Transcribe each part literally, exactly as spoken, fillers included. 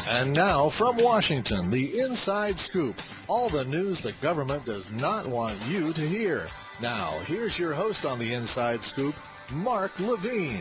And now from Washington, the Inside Scoop. All the news the government does not want you to hear. Now, here's your host on the Inside Scoop, Mark Levine.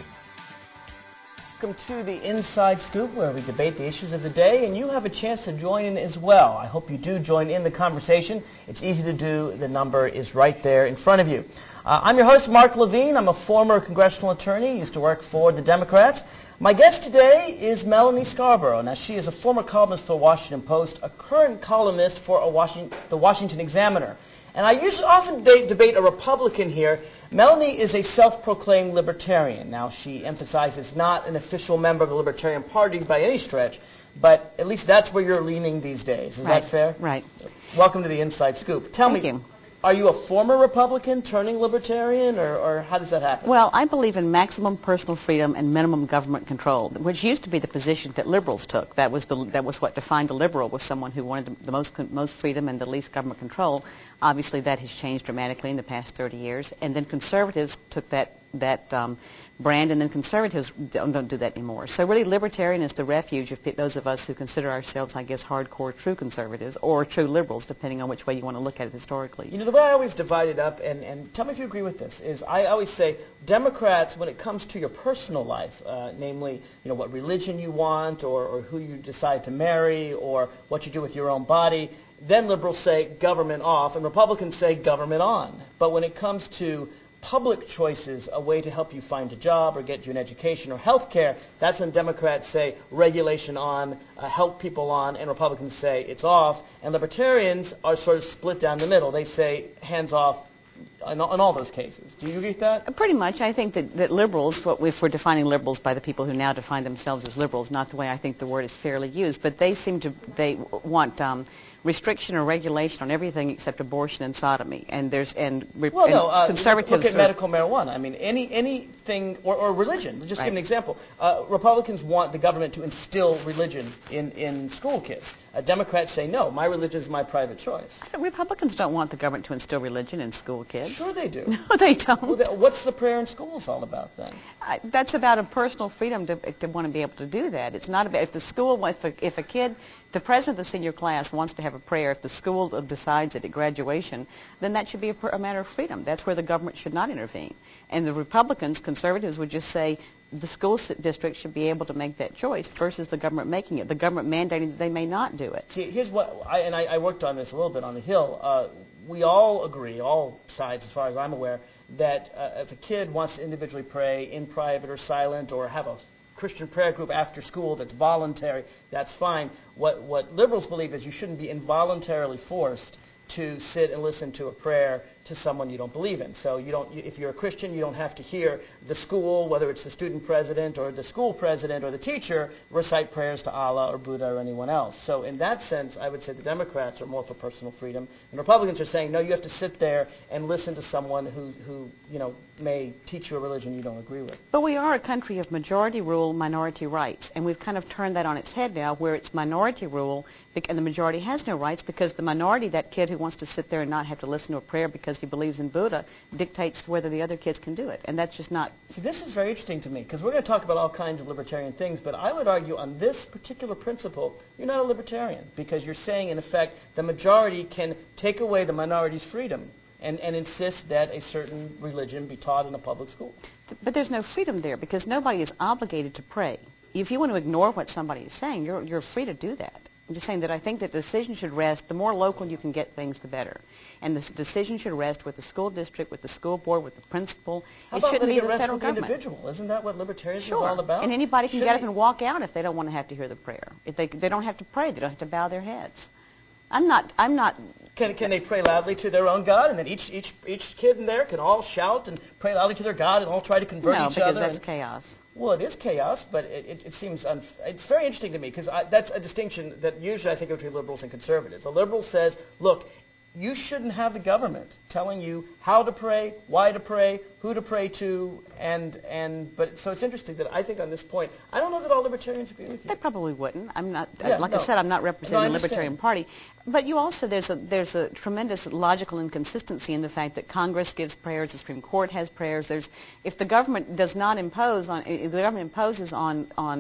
Welcome to the Inside Scoop, where we debate the issues of the day, and you have a chance to join in as well. I hope you do join in the conversation. It's easy to do. The number is right there in front of you. Uh, I'm your host, Mark Levine. I'm a former congressional attorney, used to work for the Democrats. My guest today is Melanie Scarborough. Now, she is a former columnist for the Washington Post, a current columnist for a Washington, the Washington Examiner. And I usually often debate, debate a Republican here. Melanie is a self-proclaimed libertarian. Now, she emphasizes not an official member of the Libertarian Party by any stretch, but at least that's where you're leaning these days. Is right. that fair? Right. Welcome to the Inside Scoop. Tell Thank me, you. Are you a former Republican turning libertarian, or, or how does that happen? Well, I believe in maximum personal freedom and minimum government control, which used to be the position that liberals took. That was the that was what defined a liberal, was someone who wanted the most most freedom and the least government control. Obviously, that has changed dramatically in the past thirty years. And then conservatives took that that um, brand, and then conservatives don't, don't do that anymore. So really, libertarian is the refuge of those of us who consider ourselves, I guess, hardcore true conservatives or true liberals, depending on which way you want to look at it historically. You know, the way I always divide it up, and, and tell me if you agree with this, is I always say Democrats, when it comes to your personal life, uh, namely, you know, what religion you want, or, or who you decide to marry, or what you do with your own body, then liberals say government off, and Republicans say government on. But when it comes to public choices, a way to help you find a job or get you an education or health care, that's when Democrats say regulation on, uh, help people on, and Republicans say it's off. And libertarians are sort of split down the middle. They say hands off in all, in all those cases. Do you agree with that? Pretty much. I think that, that liberals, what if we're defining liberals by the people who now define themselves as liberals, not the way I think the word is fairly used, but they seem to, they want um, restriction or regulation on everything except abortion and sodomy, and there's and, re- well, and no, uh, conservatives. Look, look at are, medical marijuana. I mean, any anything or, or religion. Just right. give an example. Uh, Republicans want the government to instill religion in in school kids. Uh, Democrats say no. My religion is my private choice. Republicans don't want the government to instill religion in school kids. Sure, they do. No, they don't. Well, th- what's the prayer in schools all about then? I, that's about a personal freedom to, to want to be able to do that. It's not about if the school, if a, if a kid, if the president of the senior class wants to have a prayer, if the school decides it at graduation, then that should be a, a matter of freedom. That's where the government should not intervene. And the Republicans, conservatives, would just say the school district should be able to make that choice versus the government making it. The government mandating that they may not do it. See, here's what, I, and I, I worked on this a little bit on the Hill. Uh, we all agree, all sides as far as I'm aware, that uh, if a kid wants to individually pray in private or silent or have a Christian prayer group after school that's voluntary, that's fine. What, what liberals believe is you shouldn't be involuntarily forced to sit and listen to a prayer to someone you don't believe in. So you don't, if you're a Christian, you don't have to hear the school, whether it's the student president or the school president or the teacher, recite prayers to Allah or Buddha or anyone else. So in that sense, I would say the Democrats are more for personal freedom, and Republicans are saying, no, you have to sit there and listen to someone who, who you know, may teach you a religion you don't agree with. But we are a country of majority rule, minority rights, and we've kind of turned that on its head now, where it's minority rule and the majority has no rights, because the minority, that kid who wants to sit there and not have to listen to a prayer because he believes in Buddha, dictates whether the other kids can do it. And that's just not... See, this is very interesting to me, because we're going to talk about all kinds of libertarian things, but I would argue on this particular principle, you're not a libertarian, because you're saying, in effect, the majority can take away the minority's freedom and, and insist that a certain religion be taught in a public school. But there's no freedom there, because nobody is obligated to pray. If you want to ignore what somebody is saying, you're, you're free to do that. I'm just saying that I think that the decision should rest, the more local you can get things, the better. And the decision should rest with the school district, with the school board, with the principal. How it about shouldn't be the rest federal with government. The individual? Isn't that what libertarianism sure. is all about? And anybody can Shouldn't get up he... and walk out if they don't want to have to hear the prayer. If they they don't have to pray, they don't have to bow their heads. I'm not I'm not Can, can they pray loudly to their own God, and then each each each kid in there can all shout and pray loudly to their God and all try to convert no, each because other? that's and, chaos. Well, it is chaos, but it, it, it seems unf- it's very interesting to me, because that's a distinction that usually I think of between liberals and conservatives. A liberal says, look, you shouldn't have the government telling you how to pray, why to pray, who to pray to, and and but so it's interesting that I think on this point, I don't know that all libertarians agree with you. They probably wouldn't. I'm not, Yeah, like no. I said, I'm not representing No, I the Libertarian understand. Party. But you also, there's a there's a tremendous logical inconsistency in the fact that Congress gives prayers, the Supreme Court has prayers. There's, if the government does not impose on, if the government imposes on on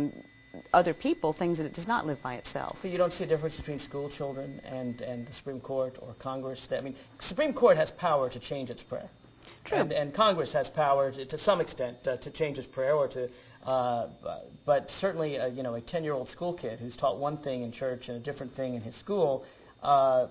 other people things that it does not live by itself. So you don't see a difference between school children and, and the Supreme Court or Congress? I mean, Supreme Court has power to change its prayer. True. And, and Congress has power to, to some extent uh, to change its prayer or to, uh, but certainly, uh, you know, a ten-year-old school kid who's taught one thing in church and a different thing in his school, uh,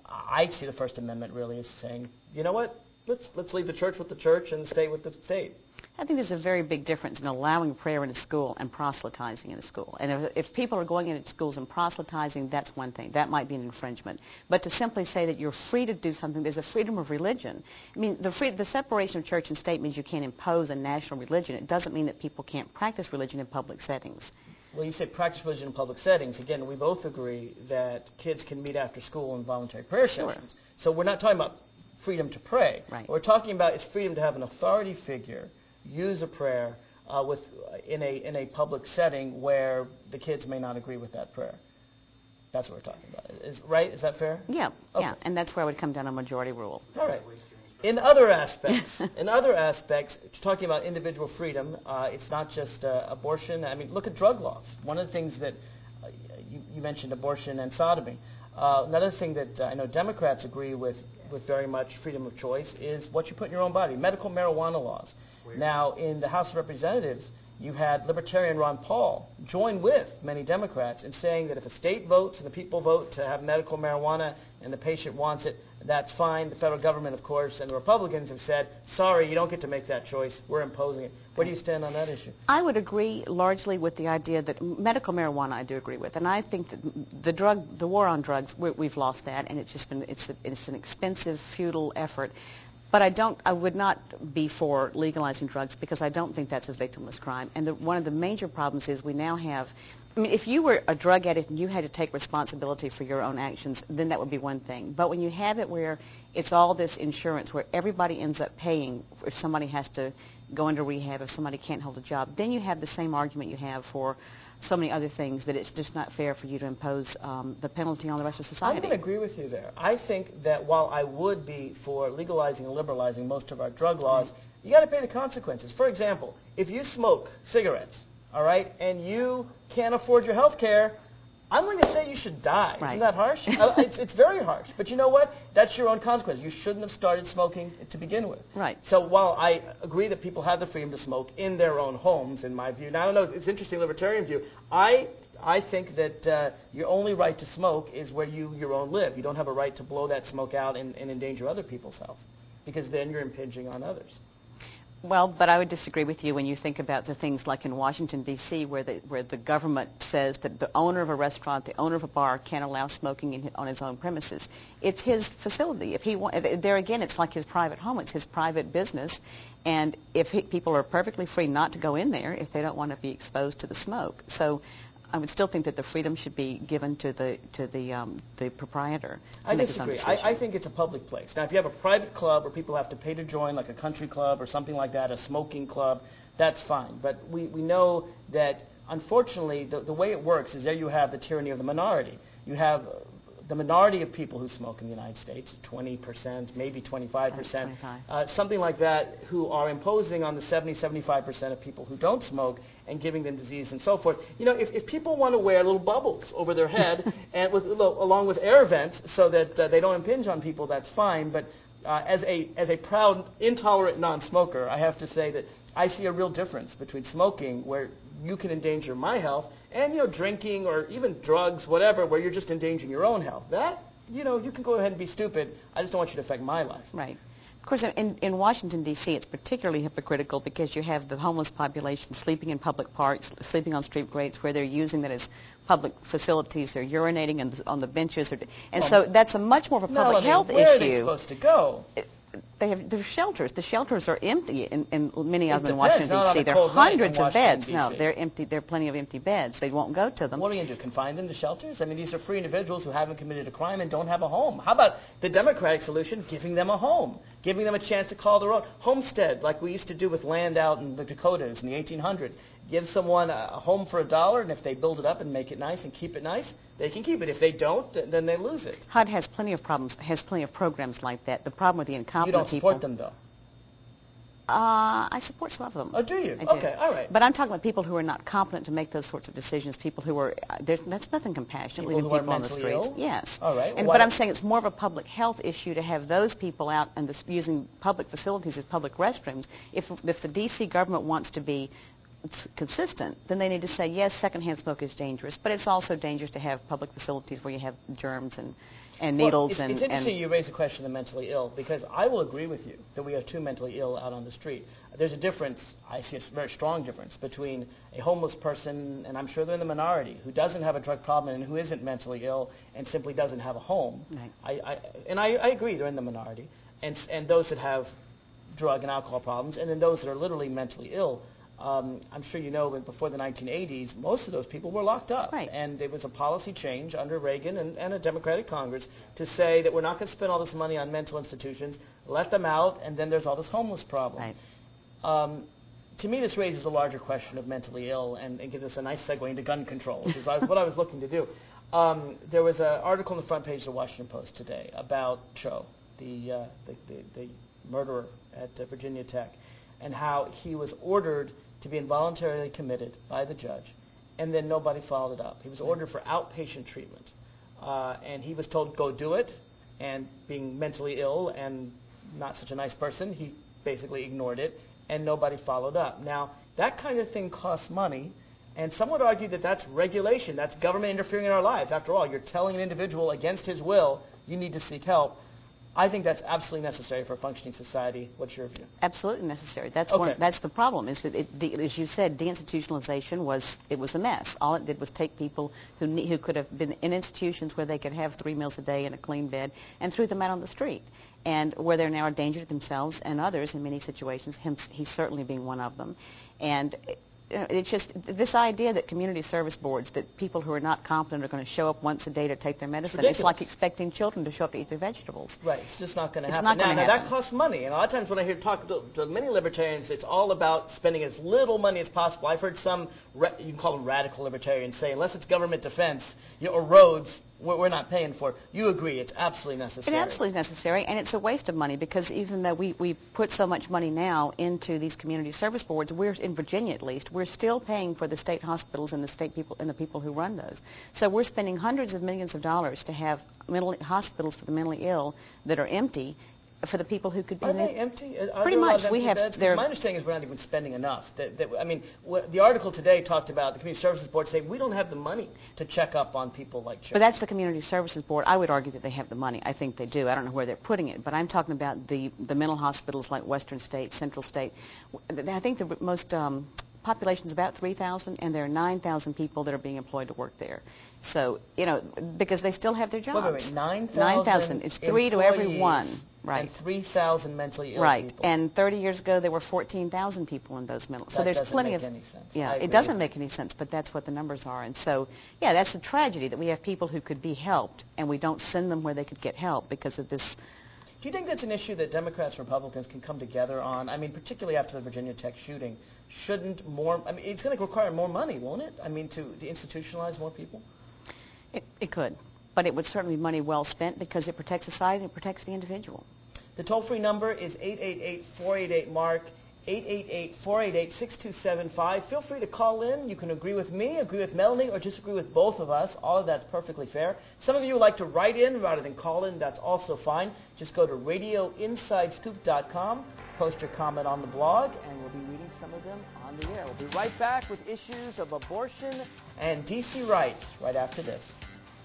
I see the First Amendment really as saying, you know what, let's let's leave the church with the church and the state with the state. I think there's a very big difference in allowing prayer in a school and proselytizing in a school. And if, if people are going into schools and proselytizing, that's one thing. That might be an infringement. But to simply say that you're free to do something, there's a freedom of religion. I mean, the, free, the separation of church and state means you can't impose a national religion. It doesn't mean that people can't practice religion in public settings. Well, you say practice religion in public settings. Again, we both agree that kids can meet after school in voluntary prayer Sure. sessions. So we're not talking about freedom to pray. Right. What we're talking about is freedom to have an authority figure use a prayer uh, with uh, in a in a public setting where the kids may not agree with that prayer. That's what we're talking about. Is right? Is that fair? Yeah, Okay. yeah, and that's where I would come down on majority rule. All right. In other aspects, in other aspects, talking about individual freedom, uh, it's not just uh, abortion. I mean, look at drug laws. One of the things that uh, you, you mentioned, abortion and sodomy. Uh, another thing that uh, I know Democrats agree with, with very much freedom of choice is what you put in your own body. Medical marijuana laws. Now, in the House of Representatives, you had Libertarian Ron Paul join with many Democrats in saying that if a state votes and the people vote to have medical marijuana and the patient wants it, that's fine. The federal government, of course, and the Republicans have said, sorry, you don't get to make that choice. We're imposing it. Where do you stand on that issue? I would agree largely with the idea that medical marijuana I do agree with. And I think that the drug, the war on drugs, we, we've lost that, and it's just been, it's, a, it's an expensive, futile effort. But I don't, I would not be for legalizing drugs because I don't think that's a victimless crime. And the, one of the major problems is we now have, I mean, if you were a drug addict and you had to take responsibility for your own actions, then that would be one thing. But when you have it where it's all this insurance, where everybody ends up paying if somebody has to go into rehab, if somebody can't hold a job, then you have the same argument you have for so many other things that it's just not fair for you to impose um, the penalty on the rest of society. I'm going to agree with you there. I think that while I would be for legalizing and liberalizing most of our drug laws, mm-hmm. you got to pay the consequences. For example, if you smoke cigarettes, all right, and you can't afford your health care, I'm going to say you should die. Right. Isn't that harsh? uh, it's, it's very harsh. But you know what? That's your own consequence. You shouldn't have started smoking to begin with. Right. So while I agree that people have the freedom to smoke in their own homes, in my view, now I don't know, it's interesting, libertarian view, I I think that uh, your only right to smoke is where you your own live. You don't have a right to blow that smoke out and, and endanger other people's health, because then you're impinging on others. Well, but I would disagree with you when you think about the things like in Washington, D C, where the, where the government says that the owner of a restaurant, the owner of a bar, can't allow smoking in, on his own premises. It's his facility. If he wa- there again, it's like his private home. It's his private business. And if he, people are perfectly free not to go in there if they don't want to be exposed to the smoke. So I would still think that the freedom should be given to the to the um, the proprietor to I make his own disagree. decision. I, I think it's a public place. Now, if you have a private club where people have to pay to join, like a country club or something like that, a smoking club, that's fine. But we, we know that, unfortunately, the, the way it works is there you have the tyranny of the minority. You have the minority of people who smoke in the United States, twenty percent, maybe twenty-five percent, uh, something like that, who are imposing on the seventy, seventy-five percent of people who don't smoke and giving them disease and so forth. You know, if, if people want to wear little bubbles over their head and with, along with air vents so that uh, they don't impinge on people, that's fine. But uh, as a as a proud, intolerant non-smoker, I have to say that I see a real difference between smoking, where you can endanger my health, and, you know, drinking or even drugs, whatever, where you're just endangering your own health. That, you know, you can go ahead and be stupid. I just don't want you to affect my life. Right. Of course, in, in Washington, D C, it's particularly hypocritical because you have the homeless population sleeping in public parks, sleeping on street grates where they're using that as public facilities. They're urinating on the, on the benches. Or, and well, so that's a much more of a public Melanie, health where issue. Where are they supposed to go? It, They have there's shelters. The shelters are empty in, in many of It them in depends. Washington, Not on D C. a There are cold night in hundreds of Washington, beds. D C. No, they're empty. There are plenty of empty beds. They won't go to them. What are you going to do, confine them to shelters? I mean, these are free individuals who haven't committed a crime and don't have a home. How about the Democratic solution, giving them a home, giving them a chance to call their own? Homestead, like we used to do with land out in the Dakotas in the eighteen hundreds. Give someone a home for a dollar, and if they build it up and make it nice and keep it nice, they can keep it. If they don't, then they lose it. H U D has plenty of problems, has plenty of programs like that. The problem with the incompetent You don't support people, them, though. Uh, I support some of them. Oh, do you? I do. Okay, all right. But I'm talking about people who are not competent to make those sorts of decisions, people who are, uh, there's, that's nothing compassionate, People leaving who are people on the mentally streets. ill? Yes. All right. And, Why but I'm don't- saying it's more of a public health issue to have those people out and this, using public facilities as public restrooms. If, if the D C government wants to be consistent, then they need to say, yes, secondhand smoke is dangerous, but it's also dangerous to have public facilities where you have germs and, and needles. Well, it's, and, it's interesting and you raise the question of the mentally ill, because I will agree with you that we have two mentally ill out on the street. There's a difference, I see a very strong difference, between a homeless person, and I'm sure they're in the minority, who doesn't have a drug problem and who isn't mentally ill and simply doesn't have a home. Right. I, I, and I, I agree, they're in the minority, and, and those that have drug and alcohol problems, and then those that are literally mentally ill. Um, I'm sure you know that before the nineteen eighties, most of those people were locked up. Right. And it was a policy change under Reagan and, and a Democratic Congress to say that we're not going to spend all this money on mental institutions, let them out, and then there's all this homeless problem. Right. Um, to me, this raises a larger question of mentally ill and, and gives us a nice segue into gun control, which is what I was looking to do. Um, there was an article on the front page of the Washington Post today about Cho, the, uh, the, the, the murderer at uh, Virginia Tech, and how he was ordered to be involuntarily committed by the judge, and then nobody followed it up. He was ordered for outpatient treatment, uh, and he was told, go do it, and being mentally ill and not such a nice person, he basically ignored it, and nobody followed up. Now, that kind of thing costs money, and some would argue that that's regulation, that's government interfering in our lives. After all, you're telling an individual against his will, you need to seek help. I think that's absolutely necessary for a functioning society. What's your view? Absolutely necessary. That's Okay. one. That's the problem. Is that it, the, as you said, deinstitutionalization was it was a mess. All it did was take people who ne- who could have been in institutions where they could have three meals a day and a clean bed, and threw them out on the street, and where they're now a danger to themselves and others in many situations. Him, he's certainly being one of them, and. It's just this idea that community service boards, that people who are not competent are going to show up once a day to take their medicine. It's, it's like expecting children to show up to eat their vegetables. Right. It's just not going to It's happen. not now, gonna now happen. that costs money. And a lot of times when I hear talk to, to many libertarians, it's all about spending as little money as possible. I've heard some, ra- you can call them radical libertarians, say unless it's government defense you know, or roads, we're, we're not paying for it. You agree. It's absolutely necessary. It's absolutely necessary, and it's a waste of money because even though we, we put so much money now into these community service boards, we're in Virginia at least, we're still paying for the state hospitals and the state people and the people who run those. So we're spending hundreds of millions of dollars to have mental hospitals for the mentally ill that are empty for the people who could be Are in they it. empty? Are Pretty there a lot much. of We empty have- beds? 'Cause they're- my understanding is we're not even spending enough. That, that, I mean, wh- the article today talked about the Community Services Board saying we don't have the money to check up on people like Cho. But that's the Community Services Board. I would argue that they have the money. I think they do. I don't know where they're putting it, but I'm talking about the, the mental hospitals like Western State, Central State. I think the most um, population is about three thousand, and there are nine thousand people that are being employed to work there. So, you know, because they still have their jobs. Wait, wait, wait. nine thousand nine thousand. It's three to every one. Right. And three thousand mentally ill right. people. And thirty years ago, there were fourteen thousand people in those mental. That so there's doesn't plenty make of. any sense. Yeah, I agree it doesn't with make any sense, but that's what the numbers are. And so, yeah, that's the tragedy that we have people who could be helped, and we don't send them where they could get help because of this. Do you think that's an issue that Democrats and Republicans can come together on? I mean, particularly after the Virginia Tech shooting, shouldn't more? I mean, it's going to require more money, won't it? I mean, to, to institutionalize more people. It, it could, but it would certainly be money well spent because it protects society and it protects the individual. The toll-free number is eight eight eight, four eight eight, MARK, eight eight eight, four eight eight, six two seven five. Feel free to call in. You can agree with me, agree with Melanie, or disagree with both of us. All of that's perfectly fair. Some of you would like to write in rather than call in. That's also fine. Just go to radio inside scoop dot com, post your comment on the blog, and we'll be reading some of them on the air. We'll be right back with issues of abortion and D C rights right after this.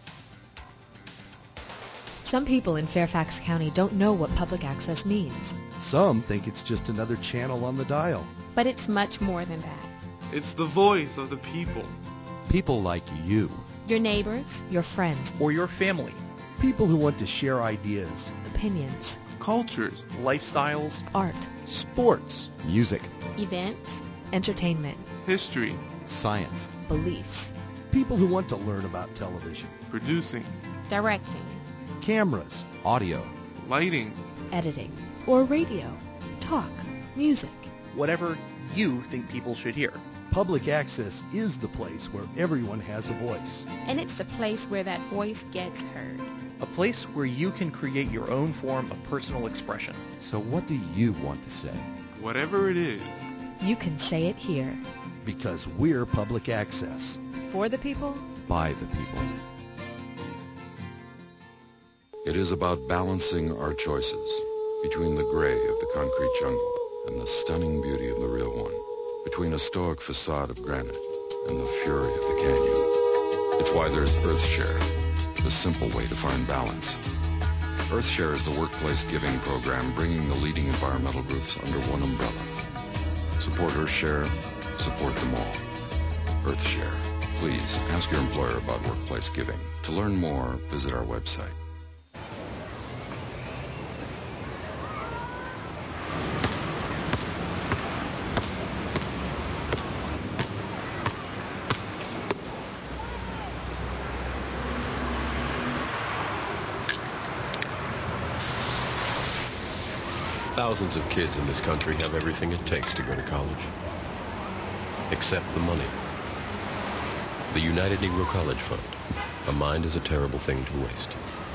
Some people in Fairfax County don't know what public access means. Some think it's just another channel on the dial. But it's much more than that. It's the voice of the people. People like you. Your neighbors, Your friends, or your family, People who want to share ideas. opinions, Cultures. lifestyles, art, Sports. Music. events, entertainment, History. Science. beliefs. People who want to learn about television. Producing. directing. Cameras. Audio. Lighting. editing, or radio, talk, music. whatever you think people should hear. Public access is the place where everyone has a voice. And it's the place where that voice gets heard. a place where you can create your own form of personal expression. So what do you want to say? Whatever it is. You can say it here. Because we're public access. For the people, By the people. It is about balancing our choices between the gray of the concrete jungle and the stunning beauty of the real one, between a stoic facade of granite and the fury of the canyon. It's why there's EarthShare, the simple way to find balance. EarthShare is the workplace giving program bringing the leading environmental groups under one umbrella. Support EarthShare, support them all. EarthShare. Please ask your employer about workplace giving. To learn more, visit our website. Thousands of kids in this country have everything it takes to go to college, except the money. The United Negro College Fund. A mind is a terrible thing to waste.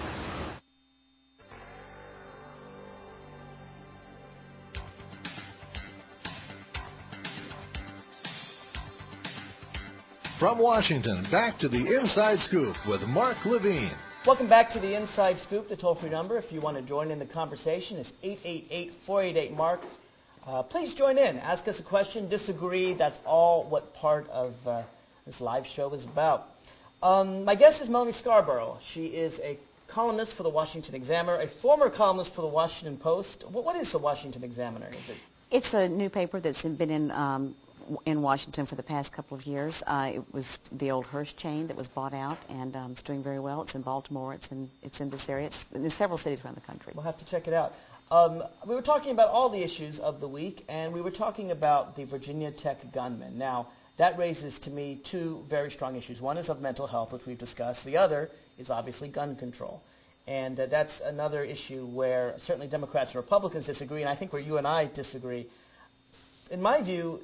From Washington, back to the Inside Scoop with Mark Levine. Welcome back to the Inside Scoop. The toll-free number, if you want to join in the conversation, is eight eight eight, four eight eight, MARK. Uh, please join in. Ask us a question, disagree. That's all what part of uh, this live show is about. Um, my guest is Melanie Scarborough. She is a columnist for the Washington Examiner, a former columnist for the Washington Post. What, what is the Washington Examiner? Is it? It's a new paper that's been in um, in Washington for the past couple of years. Uh, it was the old Hearst chain that was bought out, and um, it's doing very well. It's in Baltimore. It's in it's in this area. It's in several cities around the country. We'll have to check it out. Um, we were talking about all the issues of the week, and we were talking about the Virginia Tech gunman. Now, that raises to me two very strong issues. One is of mental health, which we've discussed. The other is obviously gun control. And uh, that's another issue where certainly Democrats and Republicans disagree, and I think where you and I disagree. In my view,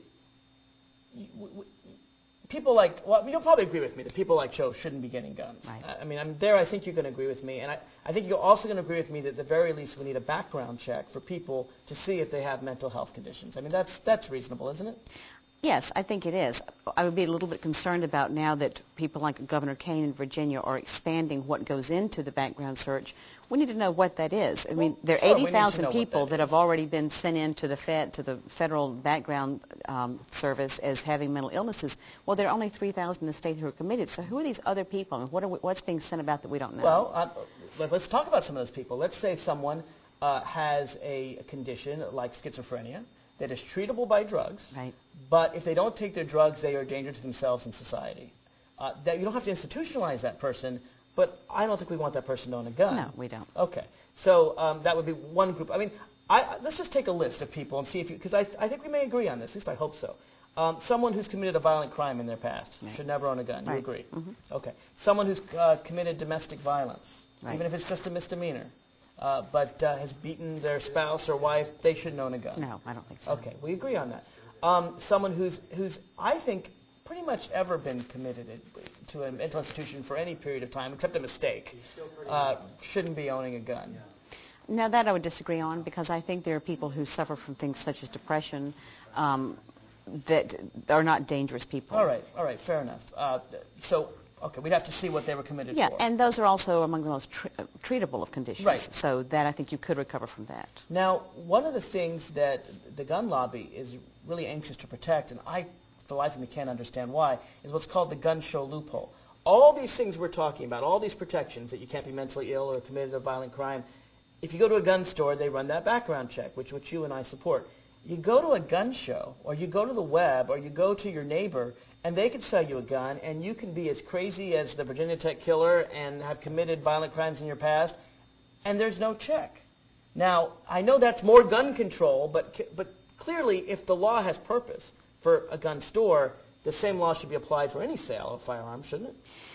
people like, well, you'll probably agree with me that people like Joe shouldn't be getting guns. Right. I mean, I'm there, I think you're going to agree with me. And I, I think you're also going to agree with me that at the very least we need a background check for people to see if they have mental health conditions. I mean, that's that's reasonable, isn't it? Yes, I think it is. I would be a little bit concerned about now that people like Governor Kane in Virginia are expanding what goes into the background search. We need to know what that is. I mean, there are Sure, we need to eighty thousand know what people that that is. have already been sent in to the Fed, to the Federal Background um, Service as having mental illnesses. Well, there are only three thousand in the state who are committed. So who are these other people, and what are we, what's being sent about that we don't know? Well, uh, let- let's talk about some of those people. Let's say someone uh, has a condition like schizophrenia that is treatable by drugs, Right. but if they don't take their drugs, they are a danger to themselves and society. Uh, that you don't have to institutionalize that person, but I don't think we want that person to own a gun. No, we don't. Okay, so um, that would be one group. I mean, I, I- let's just take a list of people and see if you, because I, I think we may agree on this. At least I hope so. Um, someone who's committed a violent crime in their past Right. should never own a gun. You Right. agree? Mhm. Okay. Someone who's uh, committed domestic violence, Right. even if it's just a misdemeanor, uh, but uh, has beaten their spouse or wife, they shouldn't own a gun. No, I don't think so. Okay, we agree on that. Um, someone who's, who's, I think, pretty much ever been committed to a mental institution for any period of time, except a mistake, uh, shouldn't be owning a gun. Now, that I would disagree on, because I think there are people who suffer from things such as depression um, that are not dangerous people. All right, all right, fair enough. Uh, so, okay, we'd have to see what they were committed Yeah, for. and those are also among the most tr- uh, treatable of conditions. Right. So that I think you could recover from that. Now, one of the things that the gun lobby is really anxious to protect, and I, for the life of me, can't understand why, is what's called the gun show loophole. All these things we're talking about, all these protections, that you can't be mentally ill or committed a violent crime, if you go to a gun store, they run that background check, which, which you and I support. You go to a gun show, or you go to the web, or you go to your neighbor, and they can sell you a gun, and you can be as crazy as the Virginia Tech killer and have committed violent crimes in your past, and there's no check. Now, I know that's more gun control, but but clearly, if the law has purpose for a gun store, the same law should be applied for any sale of firearms, shouldn't it?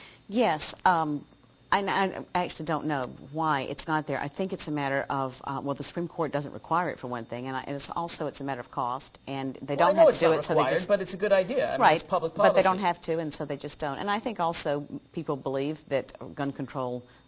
Yes. Um, I, I actually don't know why it's not there. I think it's a matter of, uh, well, the Supreme Court doesn't require it for one thing, and, I, and it's also it's a matter of cost, and they Well, don't I know have it's to do not it, so required, they just but it's a good idea. I mean, right. it's public policy. But they don't have to, and so they just don't. And I think also people believe that gun control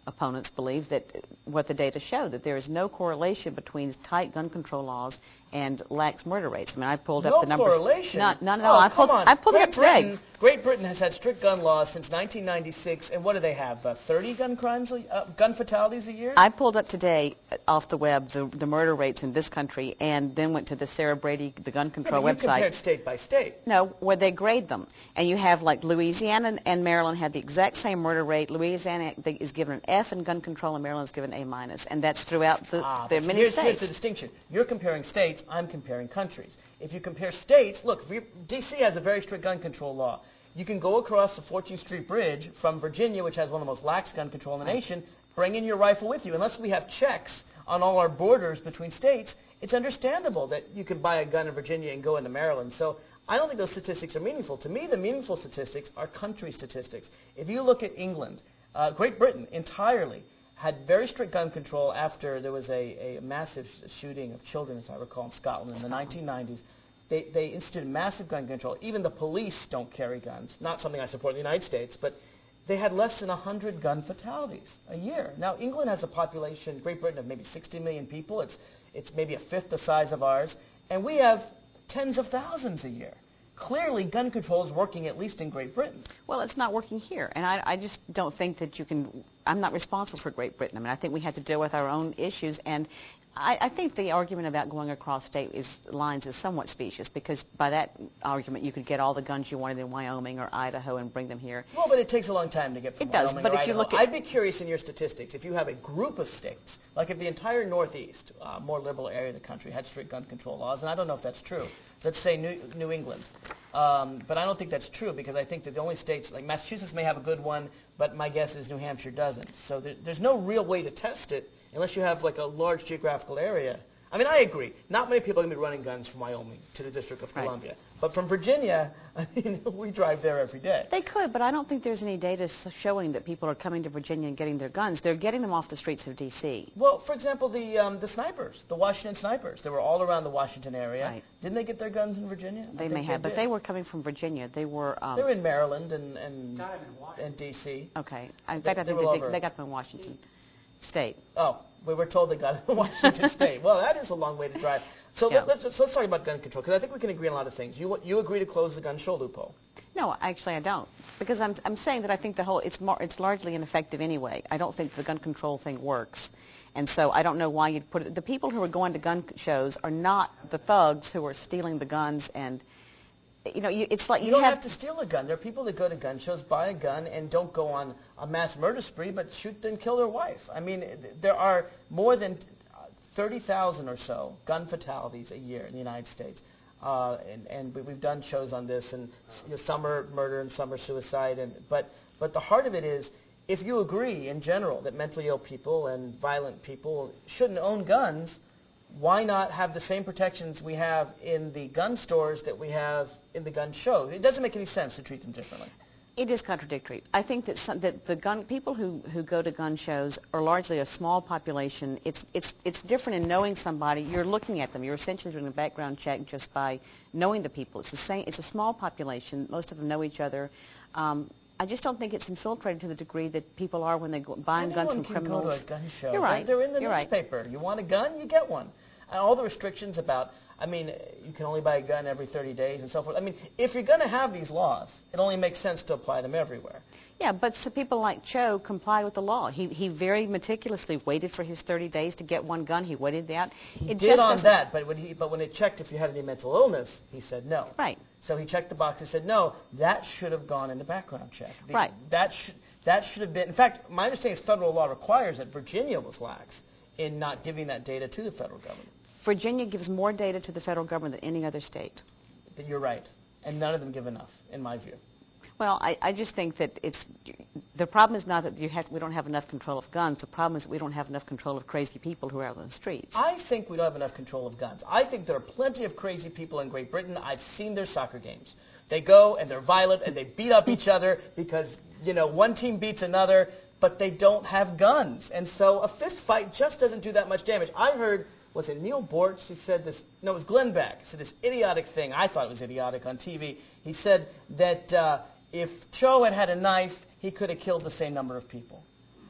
opponents believe that what the data show, that there is no correlation between tight gun control laws and lax murder rates. I mean, I pulled up no the numbers. No correlation? Not, no, no, oh, I pulled, come on. I pulled Great it up today. Britain, Great Britain has had strict gun laws since nineteen ninety-six, and what do they have, uh, thirty gun crimes, uh, gun fatalities a year? I pulled up today off the web the, the murder rates in this country and then went to the Sarah Brady, the gun control yeah, but you website. compared state by state. No, where they grade them. And you have, like, Louisiana and Maryland have the exact same murder rate. Louisiana is given an F in gun control and Maryland is given an A minus. And that's throughout the, ah, there are many here's, states. Here's the distinction. You're comparing states. I'm comparing countries. If you compare states, look, D C has a very strict gun control law. You can go across the fourteenth Street Bridge from Virginia, which has one of the most lax gun control in the nation, bring in your rifle with you. Unless we have checks on all our borders between states, it's understandable that you could buy a gun in Virginia and go into Maryland. So I don't think those statistics are meaningful. To me, the meaningful statistics are country statistics. If you look at England, uh, Great Britain entirely had very strict gun control after there was a, a massive shooting of children, as I recall, in Scotland in the nineteen nineties. They, they instituted massive gun control. Even the police don't carry guns. Not something I support in the United States, but they had less than one hundred gun fatalities a year. Now, England has a population, Great Britain, of maybe sixty million people. It's, it's maybe a fifth the size of ours. And we have tens of thousands a year. Clearly, gun control is working, at least in Great Britain. Well, it's not working here. And I, I just don't think that you can, I'm not responsible for Great Britain. I mean, I think we have to deal with our own issues. And I, I think the argument about going across state is, lines is somewhat specious, because by that argument you could get all the guns you wanted in Wyoming or Idaho and bring them here. Well, but it takes a long time to get from it does, Wyoming but or if Idaho. you look at, I'd be curious in your statistics if you have a group of states, like if the entire Northeast, uh, more liberal area of the country, had strict gun control laws, and I don't know if that's true. Let's say New, New England. Um, but I don't think that's true, because I think that the only states, like Massachusetts may have a good one, but my guess is New Hampshire doesn't. So there, there's no real way to test it unless you have like a large geographical area. I mean, I agree. Not many people are going to be running guns from Wyoming to the District of Columbia. Right. But from Virginia, I mean, we drive there every day. They could, but I don't think there's any data showing that people are coming to Virginia and getting their guns. They're getting them off the streets of D C Well, for example, the um, the snipers, the Washington snipers, they were all around the Washington area. Right. Didn't they get their guns in Virginia? They may have, they but they were coming from Virginia. They were... Um, they were in Maryland and, and, and D C Okay. In fact, I think they, they, they got them in Washington State. Oh. We were told they got it in Washington State. Well, that is a long way to drive. So yeah. let, let's, so let's talk about gun control, because I think we can agree on a lot of things. You you agree to close the gun show loophole? No, actually I don't, because I'm I'm saying that I think the whole it's more it's largely ineffective anyway. I don't think the gun control thing works, and so I don't know why you'd put it. The people who are going to gun shows are not the thugs who are stealing the guns and. You know, you, it's like you, you don't have, have to steal a gun. There are people that go to gun shows, buy a gun, and don't go on a mass murder spree, but shoot and kill their wife. I mean, there are more than thirty thousand or so gun fatalities a year in the United States. Uh, and, and we've done shows on this, and you know, some are murder and some are suicide. And, but, but the heart of it is, if you agree in general that mentally ill people and violent people shouldn't own guns, why not have the same protections we have in the gun stores that we have in the gun shows? It doesn't make any sense to treat them differently. It is contradictory. I think that, some, that the gun people who, who go to gun shows are largely a small population. It's it's it's different in knowing somebody. You're looking at them. You're essentially doing a background check just by knowing the people. It's the same. It's a small population. Most of them know each other. Um, I just don't think it's infiltrated to the degree that people are when they go buying Anyone guns from can criminals. Go to a gun show. You're right. They're, they're in the You're newspaper. Right. You want a gun, you get one. And all the restrictions about, I mean, you can only buy a gun every thirty days and so forth. I mean, if you're going to have these laws, it only makes sense to apply them everywhere. Yeah, but so people like Cho comply with the law. He he very meticulously waited for his thirty days to get one gun. He waited that. He it did just on that, but when he but when it checked if you had any mental illness, he said no. Right. So he checked the box and said no. That should have gone in the background check. The, right. That should that should have been. In fact, my understanding is federal law requires that. Virginia was lax in not giving that data to the federal government. Virginia gives more data to the federal government than any other state. You're right, and none of them give enough, in my view. Well, I, I just think that it's the problem is not that you have, we don't have enough control of guns. The problem is that we don't have enough control of crazy people who are out on the streets. I think we don't have enough control of guns. I think there are plenty of crazy people in Great Britain. I've seen their soccer games. They go and they're violent and they beat up each other because, you know, one team beats another, but they don't have guns. And so a fist fight just doesn't do that much damage. I heard, was it Neil Bortz? He said this, no, it was Glenn Beck. He said this idiotic thing. I thought it was idiotic on T V. He said that uh, if Cho had had a knife, he could have killed the same number of people.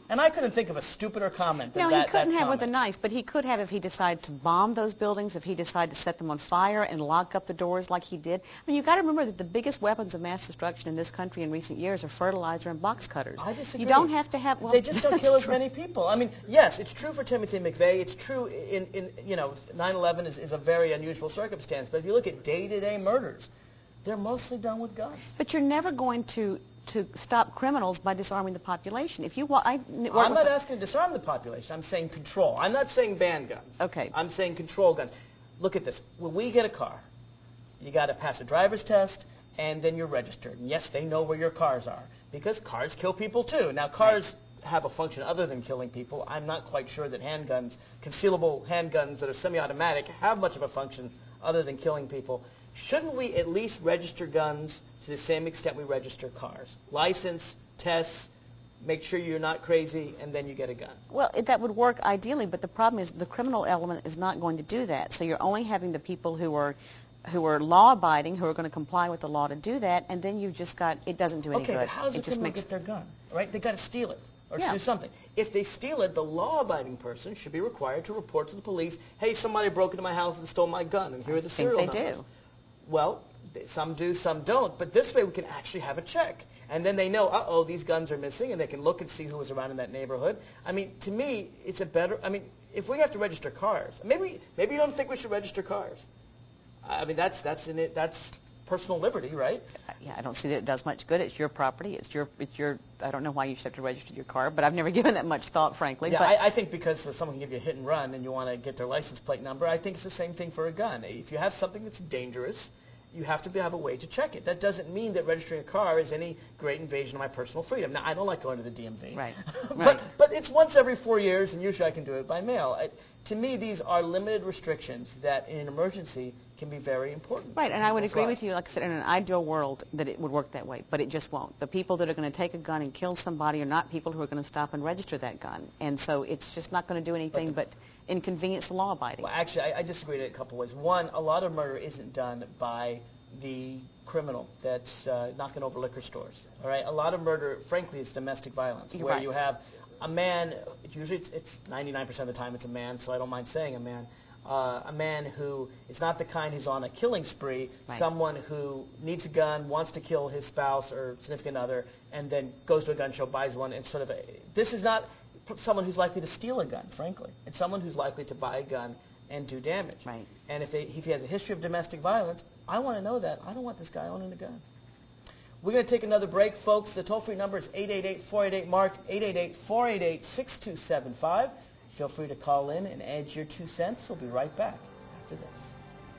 And I couldn't think of a stupider comment than no, that he couldn't that have comment. with a knife, but he could have if he decided to bomb those buildings, if he decided to set them on fire and lock up the doors like he did. I mean, you've got to remember that the biggest weapons of mass destruction in this country in recent years are fertilizer and box cutters. I disagree. You don't have to have... Well, they just don't kill as true. many people. I mean, yes, it's true for Timothy McVeigh. It's true in, in you know, nine eleven is, is a very unusual circumstance. But if you look at day-to-day murders, they're mostly done with guns. But you're never going to... to stop criminals by disarming the population. If you want, I, I'm not asking to disarm the population. I'm saying control. I'm not saying ban guns. Okay. I'm saying control guns. Look at this. When we get a car, you got to pass a driver's test, and then you're registered. And yes, they know where your cars are because cars kill people too. Now, cars right. have a function other than killing people. I'm not quite sure that handguns, concealable handguns that are semi-automatic, have much of a function other than killing people. Shouldn't we at least register guns to the same extent we register cars? License, tests, make sure you're not crazy, and then you get a gun. Well, it, that would work ideally, but the problem is the criminal element is not going to do that. So you're only having the people who are who are law-abiding, who are going to comply with the law to do that, and then you've just got, it doesn't do any okay, good. Okay, but how does it a just criminal makes... get their gun, right? They've got to steal it or yeah. to do something. If they steal it, the law-abiding person should be required to report to the police, hey, somebody broke into my house and stole my gun, and here I are the think serial they numbers. do. Well, some do, some don't. But this way we can actually have a check. And then they know, uh-oh, these guns are missing, and they can look and see who was around in that neighborhood. I mean, to me, it's a better, I mean, if we have to register cars, maybe maybe you don't think we should register cars. I mean, that's that's in it, that's personal liberty, right? Yeah, I don't see that it does much good. It's your property. It's your, it's your, I don't know why you should have to register your car, but I've never given that much thought, frankly. Yeah, but I, I think because uh, someone can give you a hit and run and you want to get their license plate number, I think it's the same thing for a gun. If you have something that's dangerous, you have to be, have a way to check it. That doesn't mean that registering a car is any great invasion of my personal freedom. Now, I don't like going to the D M V. Right. but, right. but it's once every four years, and usually I can do it by mail. I, to me, these are limited restrictions that in an emergency can be very important. Right, and I would agree life. with you, like I said, in an ideal world that it would work that way, but it just won't. The people that are going to take a gun and kill somebody are not people who are going to stop and register that gun. And so it's just not going to do anything but, but inconvenience the law-abiding. Well, actually, I, I disagree in a couple ways. One, a lot of murder isn't done by the criminal that's uh, knocking over liquor stores. All right, a lot of murder, frankly, is domestic violence, You're where right. you have a man. Usually, it's, it's ninety-nine percent of the time it's a man, so I don't mind saying a man. Uh, a man who is not the kind who's on a killing spree. Right. Someone who needs a gun, wants to kill his spouse or significant other, and then goes to a gun show, buys one, and sort of. A, this is not someone who's likely to steal a gun. Frankly, it's someone who's likely to buy a gun and do damage. Right. And if, they, if he has a history of domestic violence, I want to know that. I don't want this guy owning a gun. We're going to take another break, folks. The toll-free number is eight eight eight, four eight eight, MARK, eight eight eight, four eight eight, six two seven five. Feel free to call in and add your two cents. We'll be right back after this.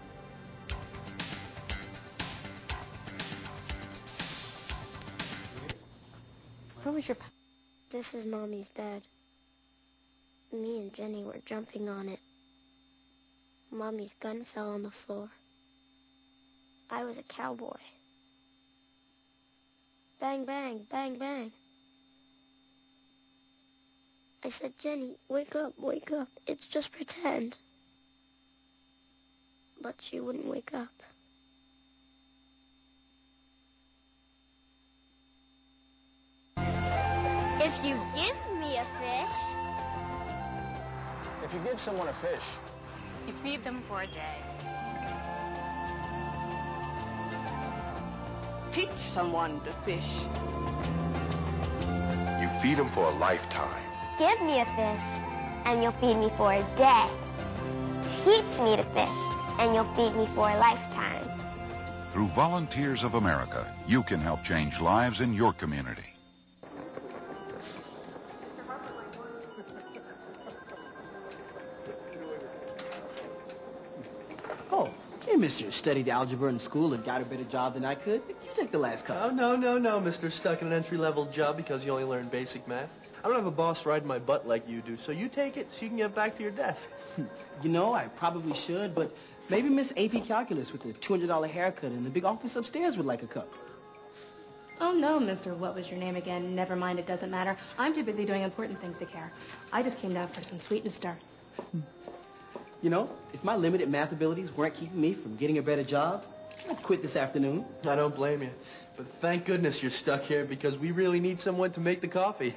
Where was your... This is Mommy's bed. Me and Jenny were jumping on it. Mommy's gun fell on the floor. I was a cowboy. Bang, bang, bang, bang. I said, Jenny, wake up, wake up. It's just pretend. But she wouldn't wake up. If you give me a fish... If you give someone a fish... You feed them for a day. Teach someone to fish. You feed them for a lifetime. Give me a fish, and you'll feed me for a day. Teach me to fish, and you'll feed me for a lifetime. Through Volunteers of America, you can help change lives in your community. Oh, hey, mister, studied algebra in school and got a better job than I could. You take the last couple. Oh, no, no, no, mister. Stuck in an entry-level job because you only learned basic math. I don't have a boss riding my butt like you do, so you take it so you can get back to your desk. You know, I probably should, but maybe Miss A P Calculus with the two hundred dollar haircut in the big office upstairs would like a cup. Oh, no, mister What was your name again? Never mind, it doesn't matter. I'm too busy doing important things to care. I just came down for some sweet and stir. You know, if my limited math abilities weren't keeping me from getting a better job, I'd quit this afternoon. I don't blame you. But thank goodness you're stuck here because we really need someone to make the coffee.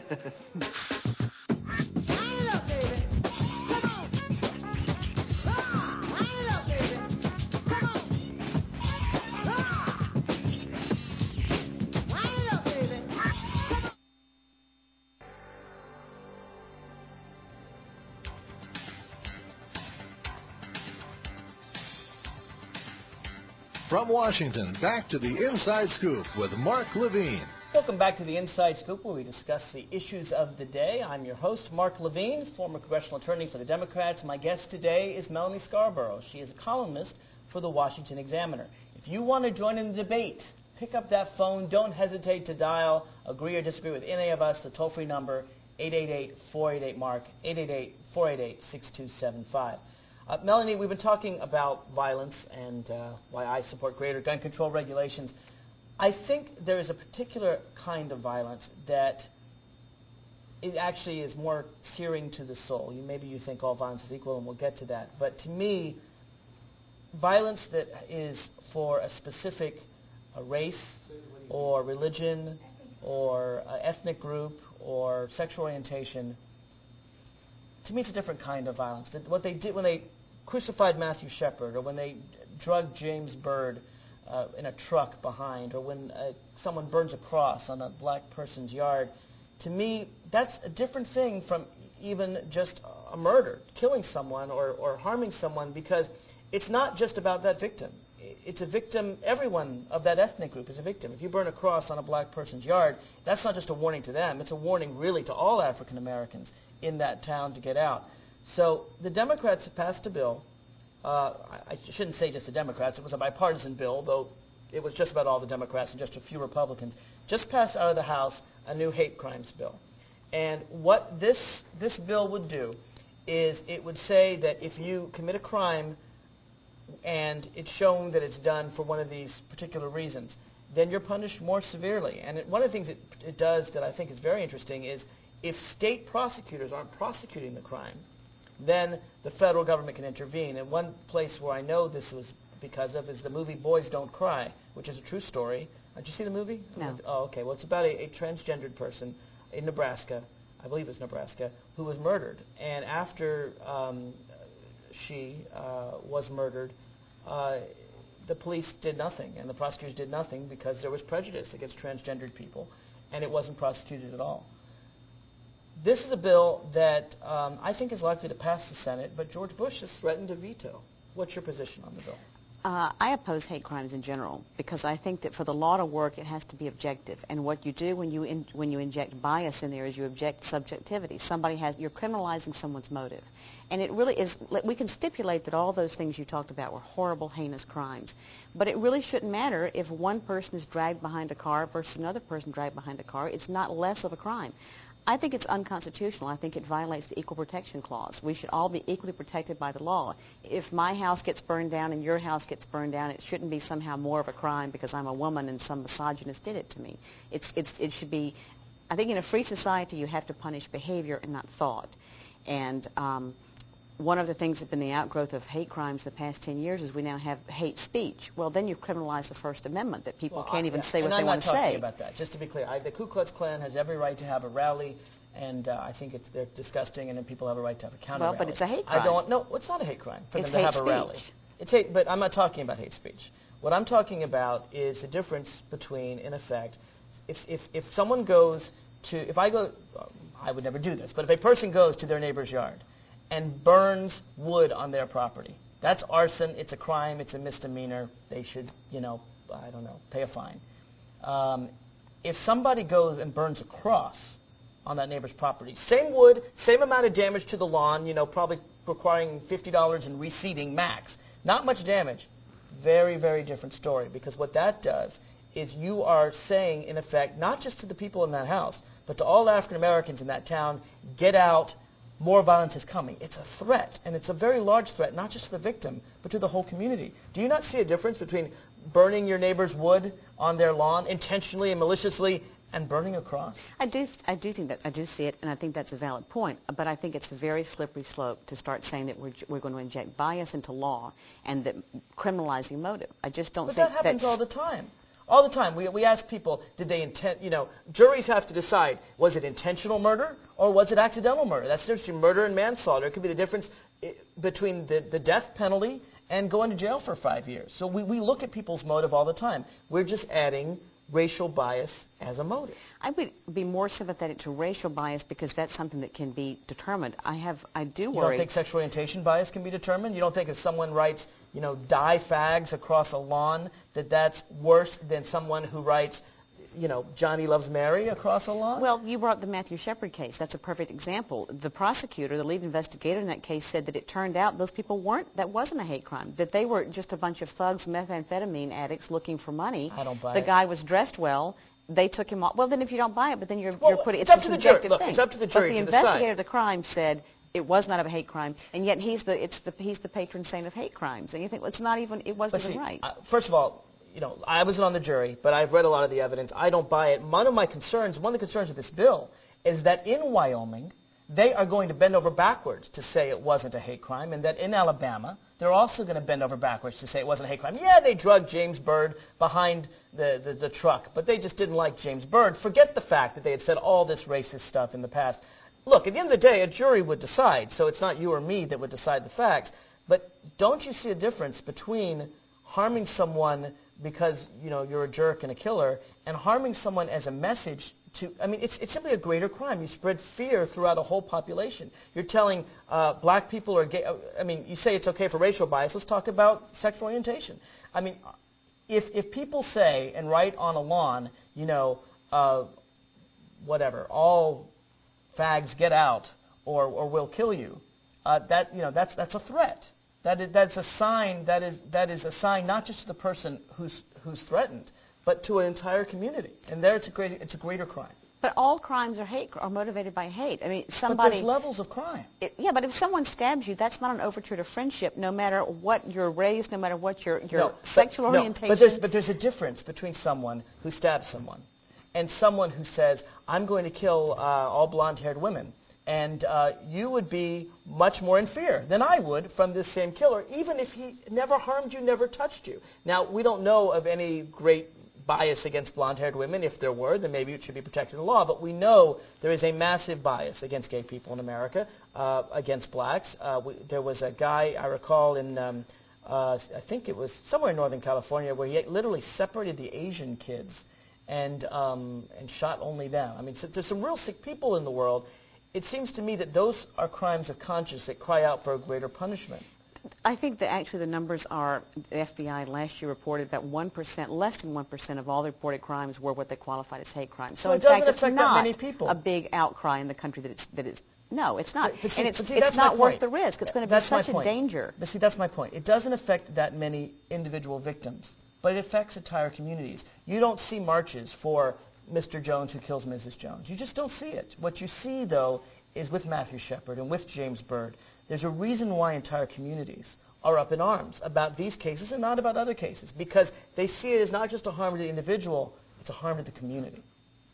From Washington, back to the Inside Scoop with Mark Levine. Welcome back to the Inside Scoop, where we discuss the issues of the day. I'm your host, Mark Levine, former congressional attorney for the Democrats. My guest today is Melanie Scarborough. She is a columnist for the Washington Examiner. If you want to join in the debate, pick up that phone. Don't hesitate to dial, agree or disagree with any of us. The toll-free number, eight eight eight, four eight eight, MARK, eight eight eight, four eight eight, six two seven five. Uh, Melanie, we've been talking about violence and uh, why I support greater gun control regulations. I think there is a particular kind of violence that it actually is more searing to the soul. You, maybe you think all violence is equal, and we'll get to that. But to me, violence that is for a specific a race or religion or uh, ethnic group or sexual orientation, to me it's a different kind of violence. That what they did when they crucified Matthew Shepard, or when they drugged James Byrd uh, in a truck behind, or when uh, someone burns a cross on a black person's yard, to me that's a different thing from even just a murder, killing someone or, or harming someone, because it's not just about that victim. It's a victim, everyone of that ethnic group is a victim. If you burn a cross on a black person's yard, that's not just a warning to them, it's a warning really to all African Americans in that town to get out. So the Democrats have passed a bill. Uh, I, I shouldn't say just the Democrats. It was a bipartisan bill, though it was just about all the Democrats and just a few Republicans. Just passed out of the House a new hate crimes bill. And what this this bill would do is it would say that if you commit a crime and it's shown that it's done for one of these particular reasons, then you're punished more severely. And it, one of the things it, it does that I think is very interesting is if state prosecutors aren't prosecuting the crime, then the federal government can intervene. And one place where I know this was because of is the movie Boys Don't Cry, which is a true story. Did you see the movie? No. Oh, okay. Well, it's about a, a transgendered person in Nebraska, I believe it's Nebraska, who was murdered. And after um, she uh, was murdered, uh, the police did nothing, and the prosecutors did nothing because there was prejudice against transgendered people, and it wasn't prosecuted at all. This is a bill that um, I think is likely to pass the Senate, but George Bush has threatened to veto. What's your position on the bill? Uh, I oppose hate crimes in general because I think that for the law to work, it has to be objective. And what you do when you in, when you inject bias in there is you inject subjectivity. Somebody has you're criminalizing someone's motive, and it really is. We can stipulate that all those things you talked about were horrible, heinous crimes, but it really shouldn't matter if one person is dragged behind a car versus another person dragged behind a car. It's not less of a crime. I think it's unconstitutional. I think it violates the Equal Protection Clause. We should all be equally protected by the law. If my house gets burned down and your house gets burned down, it shouldn't be somehow more of a crime because I'm a woman and some misogynist did it to me. It's, it's, it should be, I think in a free society you have to punish behavior and not thought. And um, one of the things that's been the outgrowth of hate crimes the past ten years is we now have hate speech. Well, then you've criminalized the First Amendment, that people well, can't I, even yeah. say and what I'm they want to say. I'm not talking about that. Just to be clear, I, the Ku Klux Klan has every right to have a rally, and uh, I think it's, they're disgusting, and then people have a right to have a counter well, rally. but it's a hate crime. I don't. No, it's not a hate crime for it's them to have speech. a rally. It's hate, but I'm not talking about hate speech. What I'm talking about is the difference between, in effect, if if, if someone goes to, if I go, I would never do this, but if a person goes to their neighbor's yard and burns wood on their property, that's arson. It's a crime. It's a misdemeanor. They should, you know, I don't know, pay a fine. Um, if somebody goes and burns a cross on that neighbor's property, same wood, same amount of damage to the lawn, you know, probably requiring fifty dollars in reseeding max. Not much damage. Very, very different story, because what that does is you are saying, in effect, not just to the people in that house, but to all African Americans in that town, get out, more violence is coming. It's a threat, and it's a very large threat, not just to the victim, but to the whole community. Do you not see a difference between burning your neighbor's wood on their lawn intentionally and maliciously and burning a cross? I do, I do think that, I do see it, and I think that's a valid point, but I think it's a very slippery slope to start saying that we're, we're going to inject bias into law and that criminalizing motive. I just don't but think that happens that's... all the time. All the time. We, we ask people, did they intend, you know, juries have to decide, was it intentional murder or was it accidental murder? That's the difference between murder and manslaughter. It could be the difference between the, the death penalty and going to jail for five years. So we, we look at people's motive all the time. We're just adding racial bias as a motive. I would be more sympathetic to racial bias because that's something that can be determined. I have, I do worry. You don't think sexual orientation bias can be determined? You don't think if someone writes, you know, die fags across a lawn, that that's worse than someone who writes, you know, Johnny loves Mary across a lawn? Well, you brought up the Matthew Shepard case. That's a perfect example. The prosecutor, the lead investigator in that case, said that it turned out those people weren't, that wasn't a hate crime, that they were just a bunch of thugs, methamphetamine addicts looking for money. I don't buy the it. The guy was dressed well. They took him off. Well, then if you don't buy it, but then you're, well, you're putting, it's, it's it's a up to the jury. subjective Look, thing. It's up to the jury But the to investigator decide. of the crime said it was not a hate crime, and yet he's the, it's the, he's the patron saint of hate crimes. And you think, well, it's not even, it wasn't But even see, right. uh, first of all, you know, I wasn't on the jury, but I've read a lot of the evidence. I don't buy it. One of my concerns, one of the concerns with this bill, is that in Wyoming, they are going to bend over backwards to say it wasn't a hate crime, and that in Alabama, they're also going to bend over backwards to say it wasn't a hate crime. Yeah, they drugged James Byrd behind the, the, the truck, but they just didn't like James Byrd. Forget the fact that they had said all this racist stuff in the past. Look, at the end of the day, a jury would decide, so it's not you or me that would decide the facts. But don't you see a difference between harming someone because, you know, you're a jerk and a killer, and harming someone as a message to, I mean, it's, it's simply a greater crime. You spread fear throughout a whole population. You're telling uh, black people are gay. I mean, you say it's okay for racial bias. Let's talk about sexual orientation. I mean, if, if people say and write on a lawn, you know, uh, whatever, all fags get out or, or we'll kill you, uh, that, you know, that's, that's a threat. That is, that's a sign. That is that is a sign not just to the person who's who's threatened, but to an entire community. And there, it's a great it's a greater crime. But all crimes are hate are motivated by hate. I mean, somebody. But there's levels of crime. It, yeah, but if someone stabs you, that's not an overture to friendship. No matter what your race, no matter what your your no, sexual but, orientation. No, but there's but there's a difference between someone who stabs someone and someone who says, "I'm going to kill uh, all blonde-haired women." And uh, you would be much more in fear than I would from this same killer, even if he never harmed you, never touched you. Now, we don't know of any great bias against blonde-haired women. If there were, then maybe it should be protected in the law. But we know there is a massive bias against gay people in America, uh, against blacks. Uh, we, there was a guy, I recall, in um, uh, I think it was somewhere in Northern California, where he literally separated the Asian kids and um, and shot only them. I mean, so there's some real sick people in the world. It seems to me that those are crimes of conscience that cry out for a greater punishment. I think that actually the numbers are, the F B I last year reported about one percent, less than one percent of all the reported crimes were what they qualified as hate crimes. So, so it in doesn't fact, it's affect not that many people. a big outcry in the country that it's, that it's no, it's not. But, but see, and it's, but see, it's that's my not worth point. the risk. It's going to be That's such my a point. danger. But see, that's my point. It doesn't affect that many individual victims, but it affects entire communities. You don't see marches for Mister Jones who kills Missus Jones. You just don't see it. What you see, though, is with Matthew Shepard and with James Byrd, there's a reason why entire communities are up in arms about these cases and not about other cases, because they see it as not just a harm to the individual, it's a harm to the community.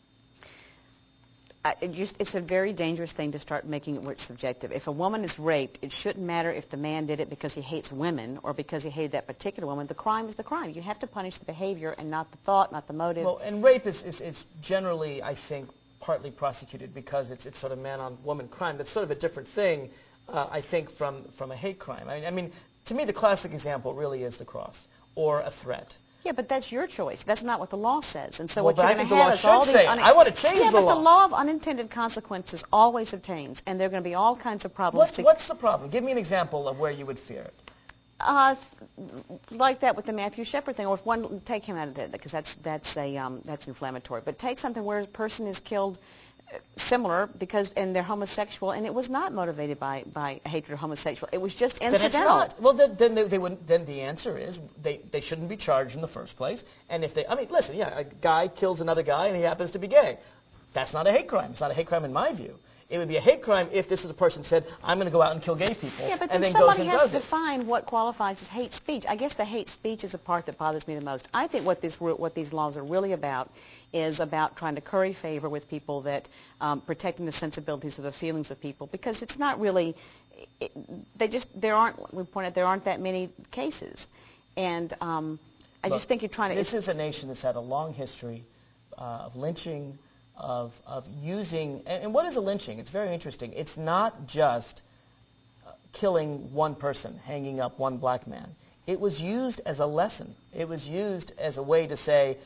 Uh, it just, it's a very dangerous thing to start making it where it's subjective. If a woman is raped, it shouldn't matter if the man did it because he hates women or because he hated that particular woman. The crime is the crime. You have to punish the behavior and not the thought, not the motive. Well, and rape is, is, is generally, I think, partly prosecuted because it's, it's sort of man-on-woman crime. That's sort of a different thing, uh, I think, from, from a hate crime. I, I mean, to me, the classic example really is the cross or a threat. Yeah, but that's your choice. That's not what the law says. And so well, what you're going to have is all these... I, I want to change yeah, the law. Yeah, but the law of unintended consequences always obtains, and there are going to be all kinds of problems. What's, what's the problem? Give me an example of where you would fear it. Uh, like that with the Matthew Shepard thing, or if one, take him out of it, because that's, that's, a, um, that's inflammatory. But take something where a person is killed similar because and they're homosexual, and it was not motivated by, by hatred of homosexual. It was just incidental. Then it's not. Well, then, then they, they wouldn't. Then the answer is they, they shouldn't be charged in the first place. And if they, I mean, listen, yeah, a guy kills another guy and he happens to be gay. That's not a hate crime. It's not a hate crime in my view. It would be a hate crime if this is the person said, I'm going to go out and kill gay people. Yeah, but and then then somebody goes and has does to it. define what qualifies as hate speech. I guess the hate speech is the part that bothers me the most. I think what, this, what these laws are really about is about trying to curry favor with people, that um, protecting the sensibilities of the feelings of people, because it's not really, it, they just, there aren't, we point out, there aren't that many cases. And um, I Look, just think you're trying to... This is a nation that's had a long history uh, of lynching, of, of using... And, and what is a lynching? It's very interesting. It's not just uh, killing one person, hanging up one black man. It was used as a lesson. It was used as a way to say,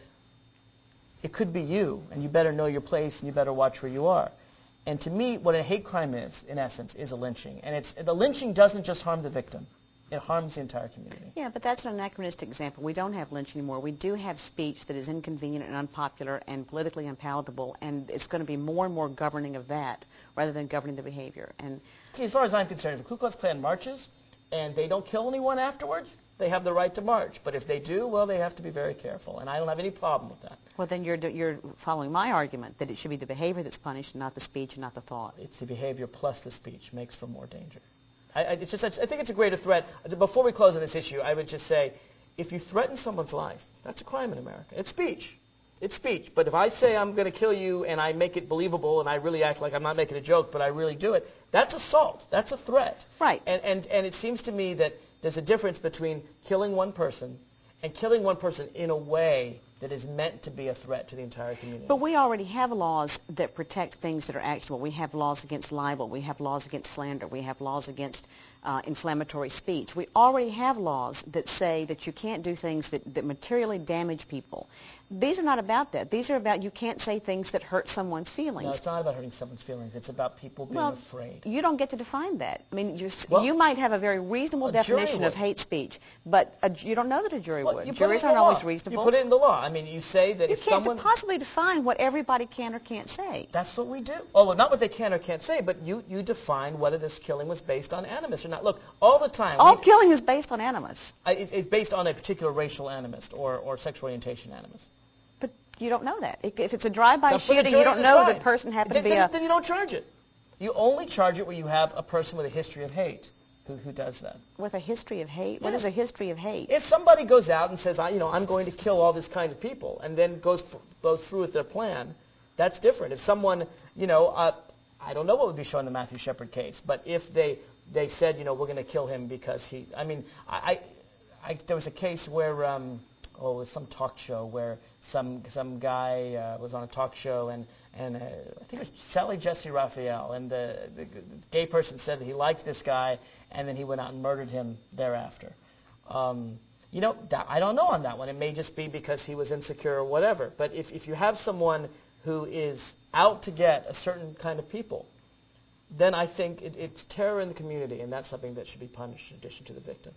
it could be you, and you better know your place, and you better watch where you are. And to me, what a hate crime is, in essence, is a lynching. And it's the lynching doesn't just harm the victim. It harms the entire community. Yeah, but that's an anachronistic example. We don't have lynching anymore. We do have speech that is inconvenient and unpopular and politically unpalatable, and it's going to be more and more governing of that rather than governing the behavior. And see, as far as I'm concerned, if the Ku Klux Klan marches and they don't kill anyone afterwards, they have the right to march. But if they do, well, they have to be very careful, and I don't have any problem with that. Well, then you're, you're following my argument that it should be the behavior that's punished, not the speech and not the thought. It's the behavior plus the speech makes for more danger. I, I, it's just, I think it's a greater threat. Before we close on this issue, I would just say, if you threaten someone's life, that's a crime in America. It's speech. It's speech. But if I say I'm going to kill you and I make it believable and I really act like I'm not making a joke, but I really do it, that's assault. That's a threat. Right. And, and, and it seems to me that there's a difference between killing one person and killing one person in a way that is meant to be a threat to the entire community. But we already have laws that protect things that are actionable. We have laws against libel. We have laws against slander. We have laws against uh, inflammatory speech. We already have laws that say that you can't do things that, that materially damage people. These are not about that. These are about you can't say things that hurt someone's feelings. No, it's not about hurting someone's feelings. It's about people being well, afraid. You don't get to define that. I mean, you're, well, you might have a very reasonable definition of hate speech, but a, you don't know that a jury well, would. Juries aren't law. always reasonable. You put it in the law. I mean, you say that you if can't someone... possibly define what everybody can or can't say. That's what we do. Oh, well, not what they can or can't say, but you, you define whether this killing was based on animus or not. Look, all the time... All killing is based on animus. I, it, it's based on a particular racial animus or, or sexual orientation animus. But you don't know that. If it's a drive-by So shooting, you don't know the person happened then, to be then, a... Then you don't charge it. You only charge it where you have a person with a history of hate who, who does that. With a history of hate? Yeah. What is a history of hate? If somebody goes out and says, I, you know, I'm going to kill all this kind of people, and then goes goes through with their plan, that's different. If someone, you know, uh, I don't know what would be shown in the Matthew Shepard case, but if they they said, you know, we're going to kill him because he, I mean, I, I, I there was a case where, um, oh, it was some talk show where some some guy uh, was on a talk show and and uh, I think it was Sally Jesse Raphael, and the, the, the gay person said that he liked this guy, and then he went out and murdered him thereafter. Um, you know, that, I don't know on that one. It may just be because he was insecure or whatever. But if, if you have someone who is out to get a certain kind of people, then I think it, it's terror in the community, and that's something that should be punished in addition to the victim.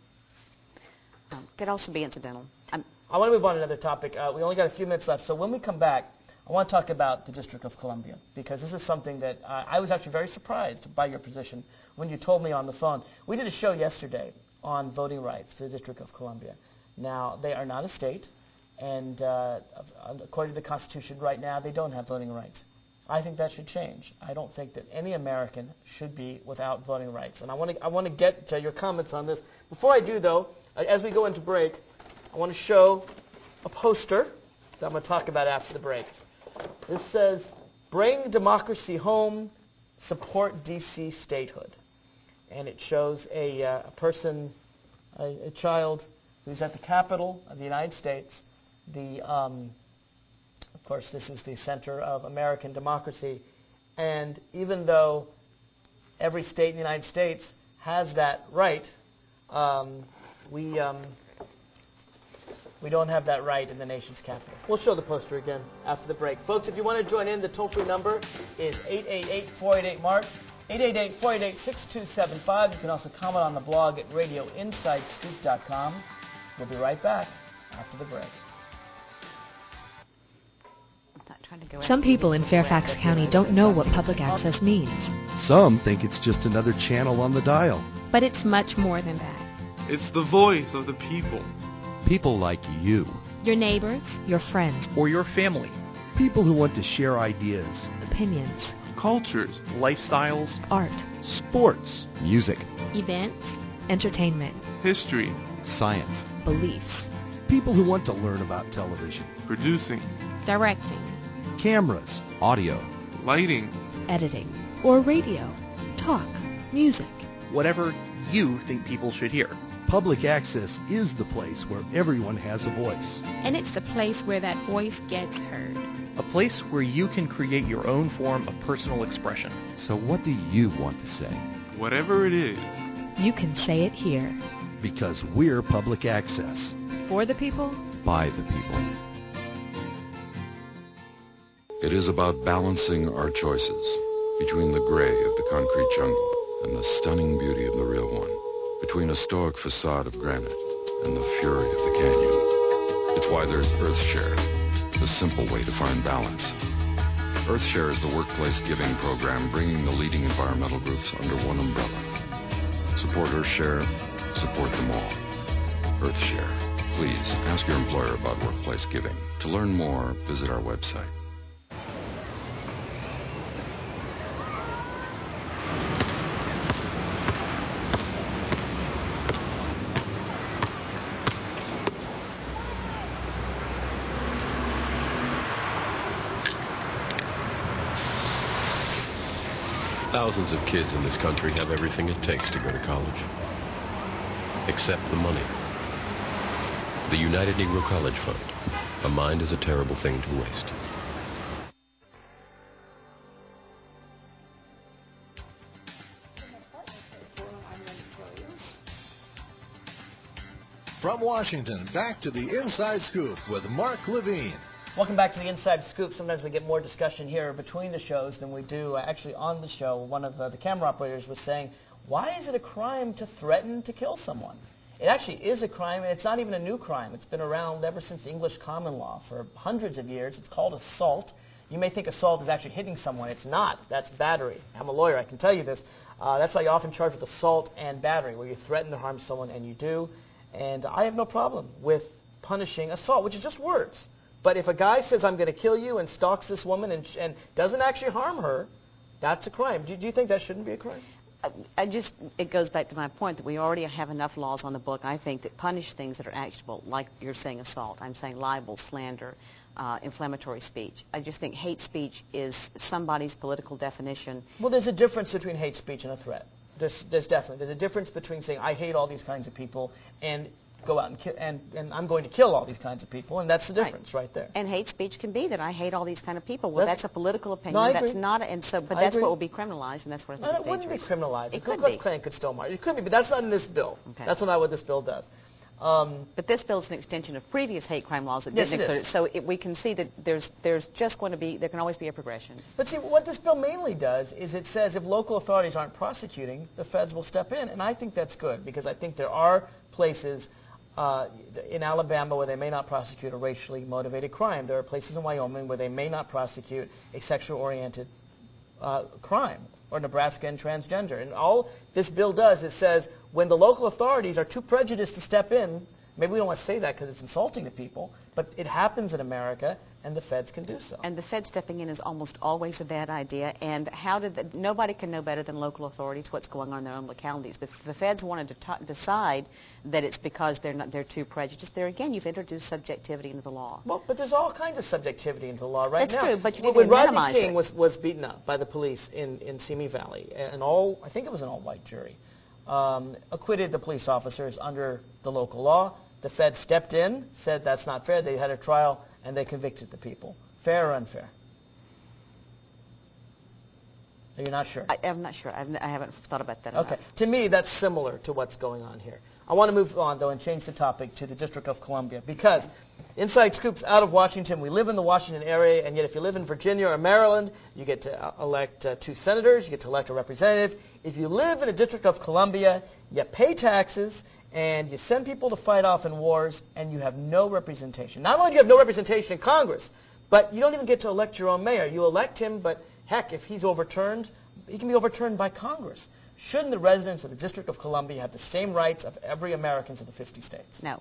Um, could also be incidental. I'm I want to move on to another topic. Uh, we only got a few minutes left, so when we come back, I want to talk about the District of Columbia, because this is something that uh, I was actually very surprised by your position when you told me on the phone. We did a show yesterday on voting rights for the District of Columbia. Now, they are not a state, and uh, according to the Constitution right now, they don't have voting rights. I think that should change. I don't think that any American should be without voting rights. And I want to I want to get to your comments on this. Before I do, though, as we go into break, I want to show a poster that I'm going to talk about after the break. This says, "Bring democracy home, support D C statehood." And it shows a, uh, a person, a, a child who's at the Capitol of the United States. The, um, of course, this is the center of American democracy. And even though every state in the United States has that right, um, we... Um, We don't have that right in the nation's capital. We'll show the poster again after the break. Folks, if you want to join in, the toll-free number is eight eight eight, four eight eight, M A R K, eight eight eight, four eight eight, six two seven five. You can also comment on the blog at radio inside scoop dot com. We'll be right back after the break. Some people in Fairfax County don't know what public access means. Some think it's just another channel on the dial. But it's much more than that. It's the voice of the people. People like you. Your neighbors, Your friends, or your family, People who want to share ideas, opinions, cultures, lifestyles, art, sports, music, events, entertainment, history, science. beliefs. People who want to learn about television, producing, directing, cameras, audio, lighting, editing, or radio, talk, music. whatever you think people should hear. Public access is the place where everyone has a voice. And it's the place where that voice gets heard. A place where you can create your own form of personal expression. So what do you want to say? Whatever it is. You can say it here. Because we're public access. For the people. By the people. It is about balancing our choices between the gray of the concrete jungle and the stunning beauty of the real one, between a stoic facade of granite and the fury of the canyon. It's why there's EarthShare, the simple way to find balance. EarthShare is the workplace giving program bringing the leading environmental groups under one umbrella. Support EarthShare, support them all. EarthShare. Please ask your employer about workplace giving. To learn more, visit our website. Thousands of kids in this country have everything it takes to go to college, except the money. The United Negro College Fund. A mind is a terrible thing to waste. From Washington, back to the Inside Scoop with Mark Levine. Welcome back to the Inside Scoop. Sometimes we get more discussion here between the shows than we do uh, actually on the show. One of uh, the camera operators was saying, why is it a crime to threaten to kill someone? It actually is a crime, and it's not even a new crime. It's been around ever since the English common law for hundreds of years. It's called assault. You may think assault is actually hitting someone. It's not. That's battery. I'm a lawyer. I can tell you this. Uh, that's why you're often charged with assault and battery, where you threaten to harm someone, and you do. And I have no problem with punishing assault, which is just words. But if a guy says, I'm going to kill you, and stalks this woman and, and doesn't actually harm her, that's a crime. Do, do you think that shouldn't be a crime? I just, it goes back to my point that we already have enough laws on the book, I think, that punish things that are actionable, like you're saying assault. I'm saying libel, slander, uh, inflammatory speech. I just think hate speech is somebody's political definition. Well, there's a difference between hate speech and a threat. There's, there's definitely. There's a difference between saying, I hate all these kinds of people, and go out and kill, and, and I'm going to kill all these kinds of people, and that's the difference right, right there. And hate speech can be that I hate all these kind of people. Well, that's, that's a political opinion. No, I that's agree. not, and so, but I that's agree. what will be criminalized, and that's what I think no, is it wouldn't be criminalized. It the could Ku Klux be. Klan could still march. It could be, but that's not in this bill. Okay. That's not what this bill does. Um, but this bill is an extension of previous hate crime laws that yes, didn't it include is. it. So it, we can see that there's there's just going to be there can always be a progression. But see, what this bill mainly does is it says if local authorities aren't prosecuting, the feds will step in, and I think that's good because I think there are places uh, in Alabama where they may not prosecute a racially motivated crime. There are places in Wyoming where they may not prosecute a sexual-oriented uh, crime, or Nebraska and transgender. And all this bill does is says when the local authorities are too prejudiced to step in, maybe we don't want to say that because it's insulting to people, but it happens in America, and the feds can do so. And the feds stepping in is almost always a bad idea. And how did the, nobody can know better than local authorities what's going on in their own localities. If the feds wanted to t- decide that it's because they're not they're too prejudiced, there again you've introduced subjectivity into the law. Well, but there's all kinds of subjectivity into the law right That's now. That's true, but you need when to Rodney minimize King it. was was beaten up by the police in in Simi Valley, and all I think it was an all-white jury, um, acquitted the police officers under the local law. The feds stepped in, said that's not fair. They had a trial, and they convicted the people. Fair or unfair? You're not sure? I, I'm not sure. I've, I haven't thought about that Okay. enough. To me, that's similar to what's going on here. I want to move on, though, and change the topic to the District of Columbia, because Inside Scoop's out of Washington. We live in the Washington area, and yet if you live in Virginia or Maryland, you get to elect uh, two senators, you get to elect a representative. If you live in the District of Columbia, you pay taxes, and you send people to fight off in wars, and you have no representation. Not only do you have no representation in Congress, but you don't even get to elect your own mayor. You elect him, but heck, if he's overturned, he can be overturned by Congress. Shouldn't the residents of the District of Columbia have the same rights of every American of the fifty states? No.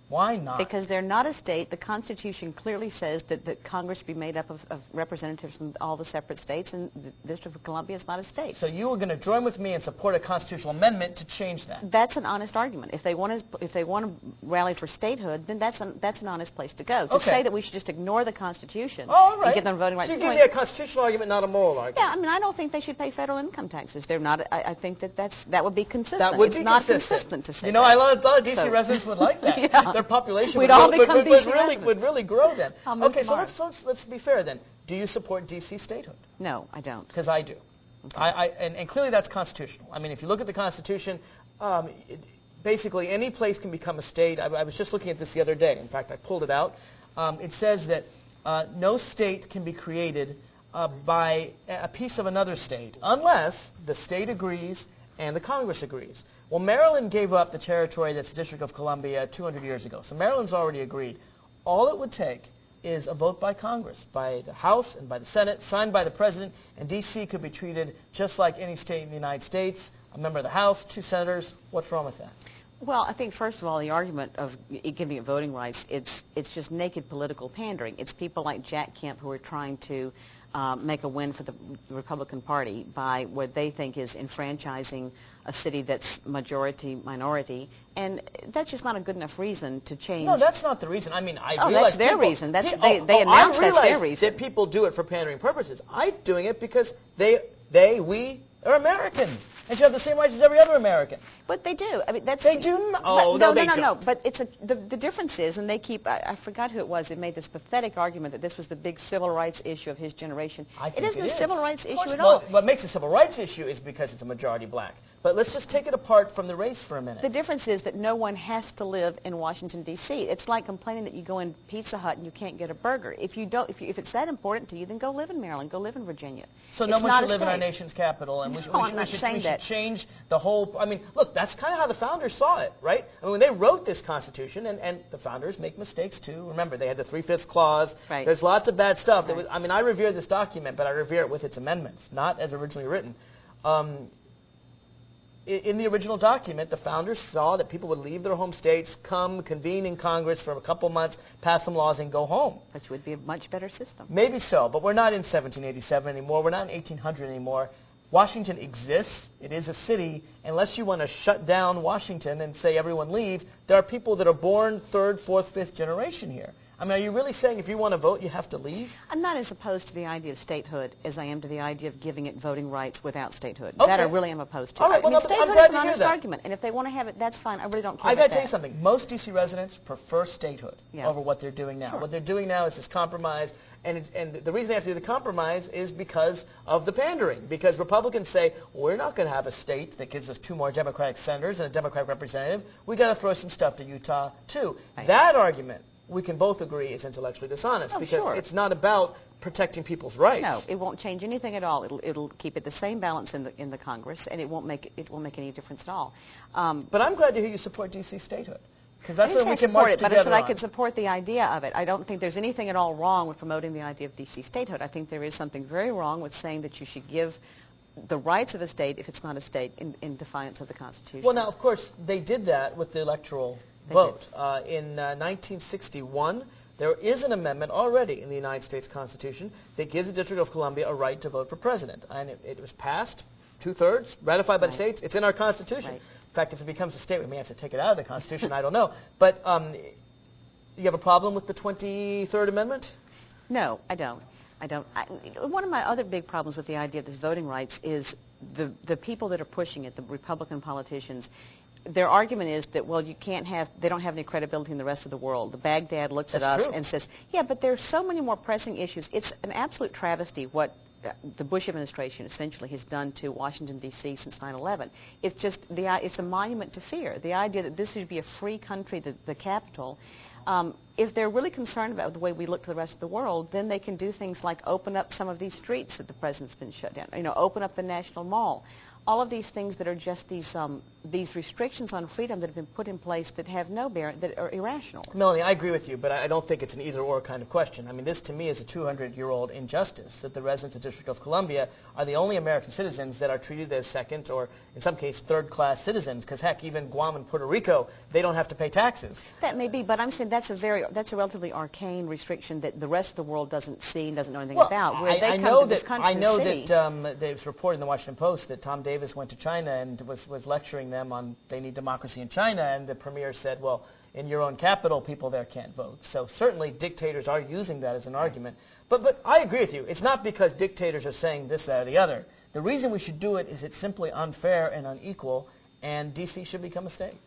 Why not? Because they're not a state. The Constitution clearly says that the Congress be made up of, of representatives from all the separate states, and the District of Columbia is not a state. So you are going to join with me and support a constitutional amendment to change that? That's an honest argument. If they want to, if they want to rally for statehood, then that's an, that's an honest place to go. To Okay. say that we should just ignore the Constitution Oh, all right. and give them voting rights. So you give me a constitutional argument, not a moral argument. Yeah, I mean, I don't think they should pay federal income taxes. They're not. I, I think that that's that would be consistent. That would it's be not consistent. consistent to say You know, that. a lot of, a lot of D C So- residents would like that. Yeah. Their population We'd would, all would, become would, D C would really residents. would really grow then. I'll move Okay, so tomorrow. let's, let's let's be fair then. Do you support D C statehood? No, I don't. Because I do. Okay. I, I and, and clearly that's constitutional. I mean, if you look at the Constitution, um, it, basically any place can become a state. I, I was just looking at this the other day. In fact, I pulled it out. Um, it says that uh, no state can be created uh, by a piece of another state unless the state agrees and the Congress agrees. Well, Maryland gave up the territory that's the District of Columbia two hundred years ago. So Maryland's already agreed. All it would take is a vote by Congress, by the House and by the Senate, signed by the President, and D C could be treated just like any state in the United States. A member of the House, two senators. What's wrong with that? Well, I think, first of all, the argument of g- giving it voting rights, it's, it's just naked political pandering. It's people like Jack Kemp who are trying to uh, make a win for the Republican Party by what they think is enfranchising a city that's majority minority, and that's just not a good enough reason to change. No, that's not the reason. I mean, I Oh, realize that's their people, reason. That's- pe- they- oh, they oh, announce I that's their realize reason. that people do it for pandering purposes. I'm doing it because they, they, we are Americans and should have the same rights as every other American. But they do. I mean, that's They do n- but- oh, no, no, they no, no, no. don't. But it's a the, the difference is, and they keep. I, I forgot who it was. They made this pathetic argument that this was the big civil rights issue of his generation. I It think isn't it a is. civil rights Of issue course, at well, all. What makes it a civil rights issue is because it's a majority black. But let's just take it apart from the race for a minute. The difference is that no one has to live in Washington D C. It's like complaining that you go in Pizza Hut and you can't get a burger. If you don't, if, you, if it's that important to you, then go live in Maryland. Go live in Virginia. So It's no one not should a live in our state. nation's capital, and we should, No, we I'm should, not we should, saying we should that. change the whole. I mean, look, that's kind of how the founders saw it, right? I mean, when they wrote this Constitution, and, and the founders make mistakes too. Remember, they had the three-fifths clause. Right. There's lots of bad stuff. That Right. was, I mean, I revere this document, but I revere it with its amendments, not as originally written. Um, i- in the original document, the founders saw that people would leave their home states, come convene in Congress for a couple months, pass some laws, and go home. Which would be a much better system. Maybe so, but we're not in seventeen eighty-seven anymore. We're not in eighteen hundred anymore. Washington exists. It is a city. Unless you want to shut down Washington and say everyone leave, there are people that are born third, fourth, fifth generation here. I mean, are you really saying if you want to vote, you have to leave? I'm not as opposed to the idea of statehood as I am to the idea of giving it voting rights without statehood. Okay. That I really am opposed to. All right, I well, mean, no, but I'm statehood glad is to an hear honest that. argument, and if they want to have it, that's fine. I really don't care I about got to tell you that. something. Most D C residents prefer statehood Yeah. over what they're doing now. Sure. What they're doing now is this compromise, and, it's, and the reason they have to do the compromise is because of the pandering. Because Republicans say, well, we're not going to have a state that gives us two more Democratic senators and a Democratic representative. We got to throw some stuff to Utah too. Right. That argument, we can both agree, is intellectually dishonest Oh, because sure. it's not about protecting people's rights. No, it won't change anything at all. It'll, it'll keep it the same balance in the in the Congress, and it won't make it won't make any difference at all. Um, But I'm glad to hear you support D C statehood because I that's didn't something we say I can support march it, but I together said I on. could support the idea of it. I don't think there's anything at all wrong with promoting the idea of D C statehood. I think there is something very wrong with saying that you should give the rights of a state, if it's not a state, in, in defiance of the Constitution. Well, now, of course, they did that with the electoral They vote. Uh, in uh, nineteen sixty-one, there is an amendment already in the United States Constitution that gives the District of Columbia a right to vote for president. And it, it was passed, two-thirds, ratified by the Right. states. It's in our Constitution. Right. In fact, if it becomes a state, we may have to take it out of the Constitution. I don't know. But um, you have a problem with the twenty-third Amendment? No, I don't. I don't. I, one of my other big problems with the idea of this voting rights is the the people that are pushing it, the Republican politicians. Their argument is that, well, you can't have, they don't have any credibility in the rest of the world. The Baghdad looks That's at us true. and says, yeah, but there's so many more pressing issues. It's an absolute travesty what uh, the Bush administration essentially has done to Washington, D C since nine eleven. It's just, the, i- it's a monument to fear. The idea that this should be a free country, the, the capital. Um, if they're really concerned about the way we look to the rest of the world, then they can do things like open up some of these streets that the president's been shut down. You know, open up the National Mall. All of these things that are just these um, these restrictions on freedom that have been put in place that have no bearing, that are irrational. Melanie, I agree with you, but I don't think it's an either-or kind of question. I mean, this to me is a two hundred year old injustice that the residents of the District of Columbia are the only American citizens that are treated as second or, in some case, third-class citizens. Because heck, even Guam and Puerto Rico, they don't have to pay taxes. That may be, but I'm saying that's a very that's a relatively arcane restriction that the rest of the world doesn't see and doesn't know anything well, about. Where I, they I come know to this that country I know city, that um, there was reported in the Washington Post that Tom Davis went to China and was was lecturing them on they need democracy in China, and the premier said, well, in your own capital, people there can't vote. So certainly dictators are using that as an argument. But but I agree with you. It's not because dictators are saying this, that, or the other. The reason we should do it is it's simply unfair and unequal, and D C should become a state.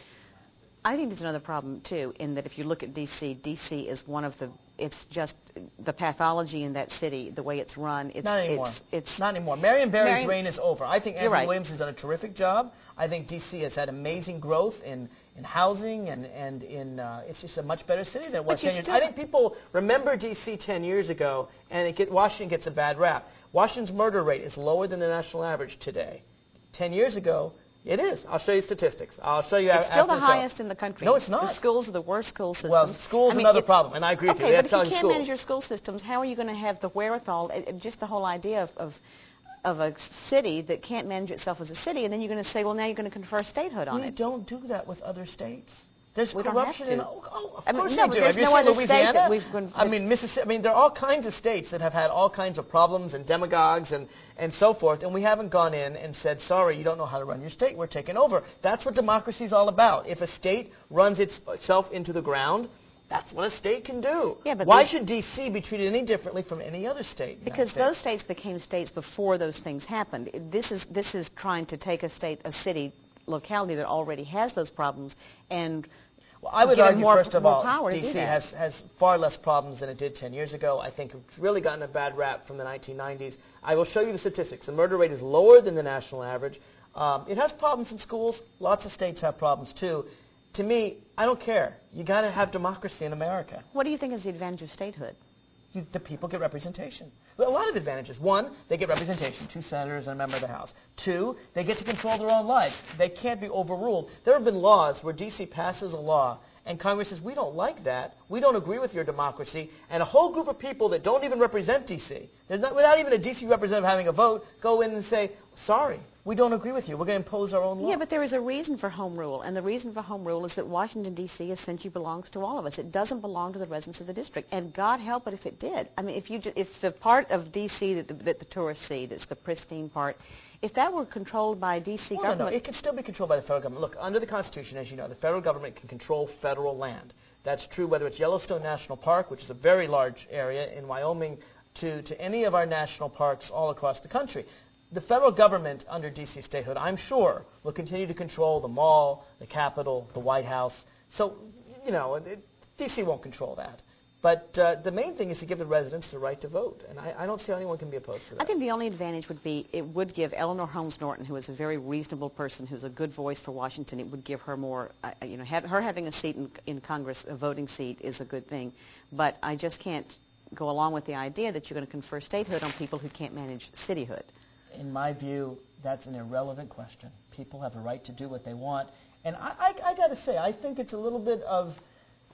I think there's another problem, too, in that if you look at D C, D C is one of the, it's just the pathology in that city, the way it's run. It's, not anymore. It's, it's not anymore. Marion Barry's Marion, reign is over. I think Andrew right. Williams has done a terrific job. I think D C has had amazing growth in, in housing and, and in, uh, it's just a much better city than it was ten years ago. I think people remember D C ten years ago, and it get, Washington gets a bad rap. Washington's murder rate is lower than the national average today. Ten years ago, it is. I'll show you statistics. I'll show you It's after still the the show. highest in the country. No, it's not. The schools are the worst school systems. Well, schools I mean, another it, problem, and I agree with okay, you. Okay, but if you can't schools. manage your school systems, how are you going to have the wherewithal, uh, just the whole idea of, of of a city that can't manage itself as a city, and then you're going to say, well, now you're going to confer statehood on we it. We don't do that with other states. There's we corruption don't in. have to. Oh, oh of I mean, course no, they do. There's Have you no seen other Louisiana? state that we've been, I mean, Mississippi. I mean, there are all kinds of states that have had all kinds of problems and demagogues and, and so forth, and we haven't gone in and said, sorry, you don't know how to run your state. We're taking over. That's what democracy is all about. If a state runs its, itself into the ground, that's what a state can do. Yeah, but why should D C be treated any differently from any other state? Because those states became states before those things happened. This is this is trying to take a state, a city, locality that already has those problems and. Well, I would give argue, more, first of more all, power D C has, has far less problems than it did ten years ago. I think it's really gotten a bad rap from the nineteen nineties. I will show you the statistics. The murder rate is lower than the national average. Um, it has problems in schools. Lots of states have problems, too. To me, I don't care. You got to have democracy in America. What do you think is the advantage of statehood? You, the people get representation. Well, a lot of advantages. One, they get representation, two senators and a member of the House. Two, they get to control their own lives. They can't be overruled. There have been laws where D C passes a law and Congress says, we don't like that. We don't agree with your democracy. And a whole group of people that don't even represent D C, not, without even a D C representative having a vote, go in and say, sorry, we don't agree with you. We're going to impose our own law. Yeah, but there is a reason for home rule. And the reason for home rule is that Washington, D C essentially belongs to all of us. It doesn't belong to the residents of the district. And God help it if it did. I mean, if, you, if the part of D C that the, that the tourists see, that's the pristine part, if that were controlled by D C well, government... No, no, it can still be controlled by the federal government. Look, under the Constitution, as you know, the federal government can control federal land. That's true whether it's Yellowstone National Park, which is a very large area in Wyoming, to, to any of our national parks all across the country. The federal government under D C statehood, I'm sure, will continue to control the mall, the Capitol, the White House. So, you know, it, D C won't control that. But uh, the main thing is to give the residents the right to vote, and I, I don't see how anyone can be opposed to that. I think the only advantage would be it would give Eleanor Holmes Norton, who is a very reasonable person, who's a good voice for Washington, it would give her more, uh, you know, have, her having a seat in, in Congress, a voting seat, is a good thing. But I just can't go along with the idea that you're going to confer statehood on people who can't manage cityhood. In my view, that's an irrelevant question. People have a right to do what they want. And I, I, I got to say, I think it's a little bit of...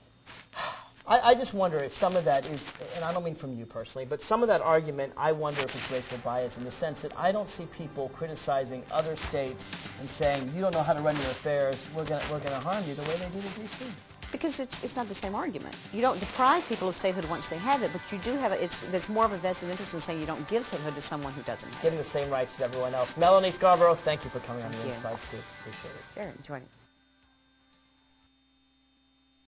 I, I just wonder if some of that is, and I don't mean from you personally, but some of that argument, I wonder if it's racial bias in the sense that I don't see people criticizing other states and saying, you don't know how to run your affairs, we're going we're gonna harm you the way they do to D C. Because it's it's not the same argument. You don't deprive people of statehood once they have it, but you do have it. It's, there's more of a vested interest in saying you don't give statehood to someone who doesn't have it. Giving the same rights as everyone else. Melanie Scarborough, thank you for coming thank on the you. Inside Scoop. Appreciate it. Sure, enjoy it.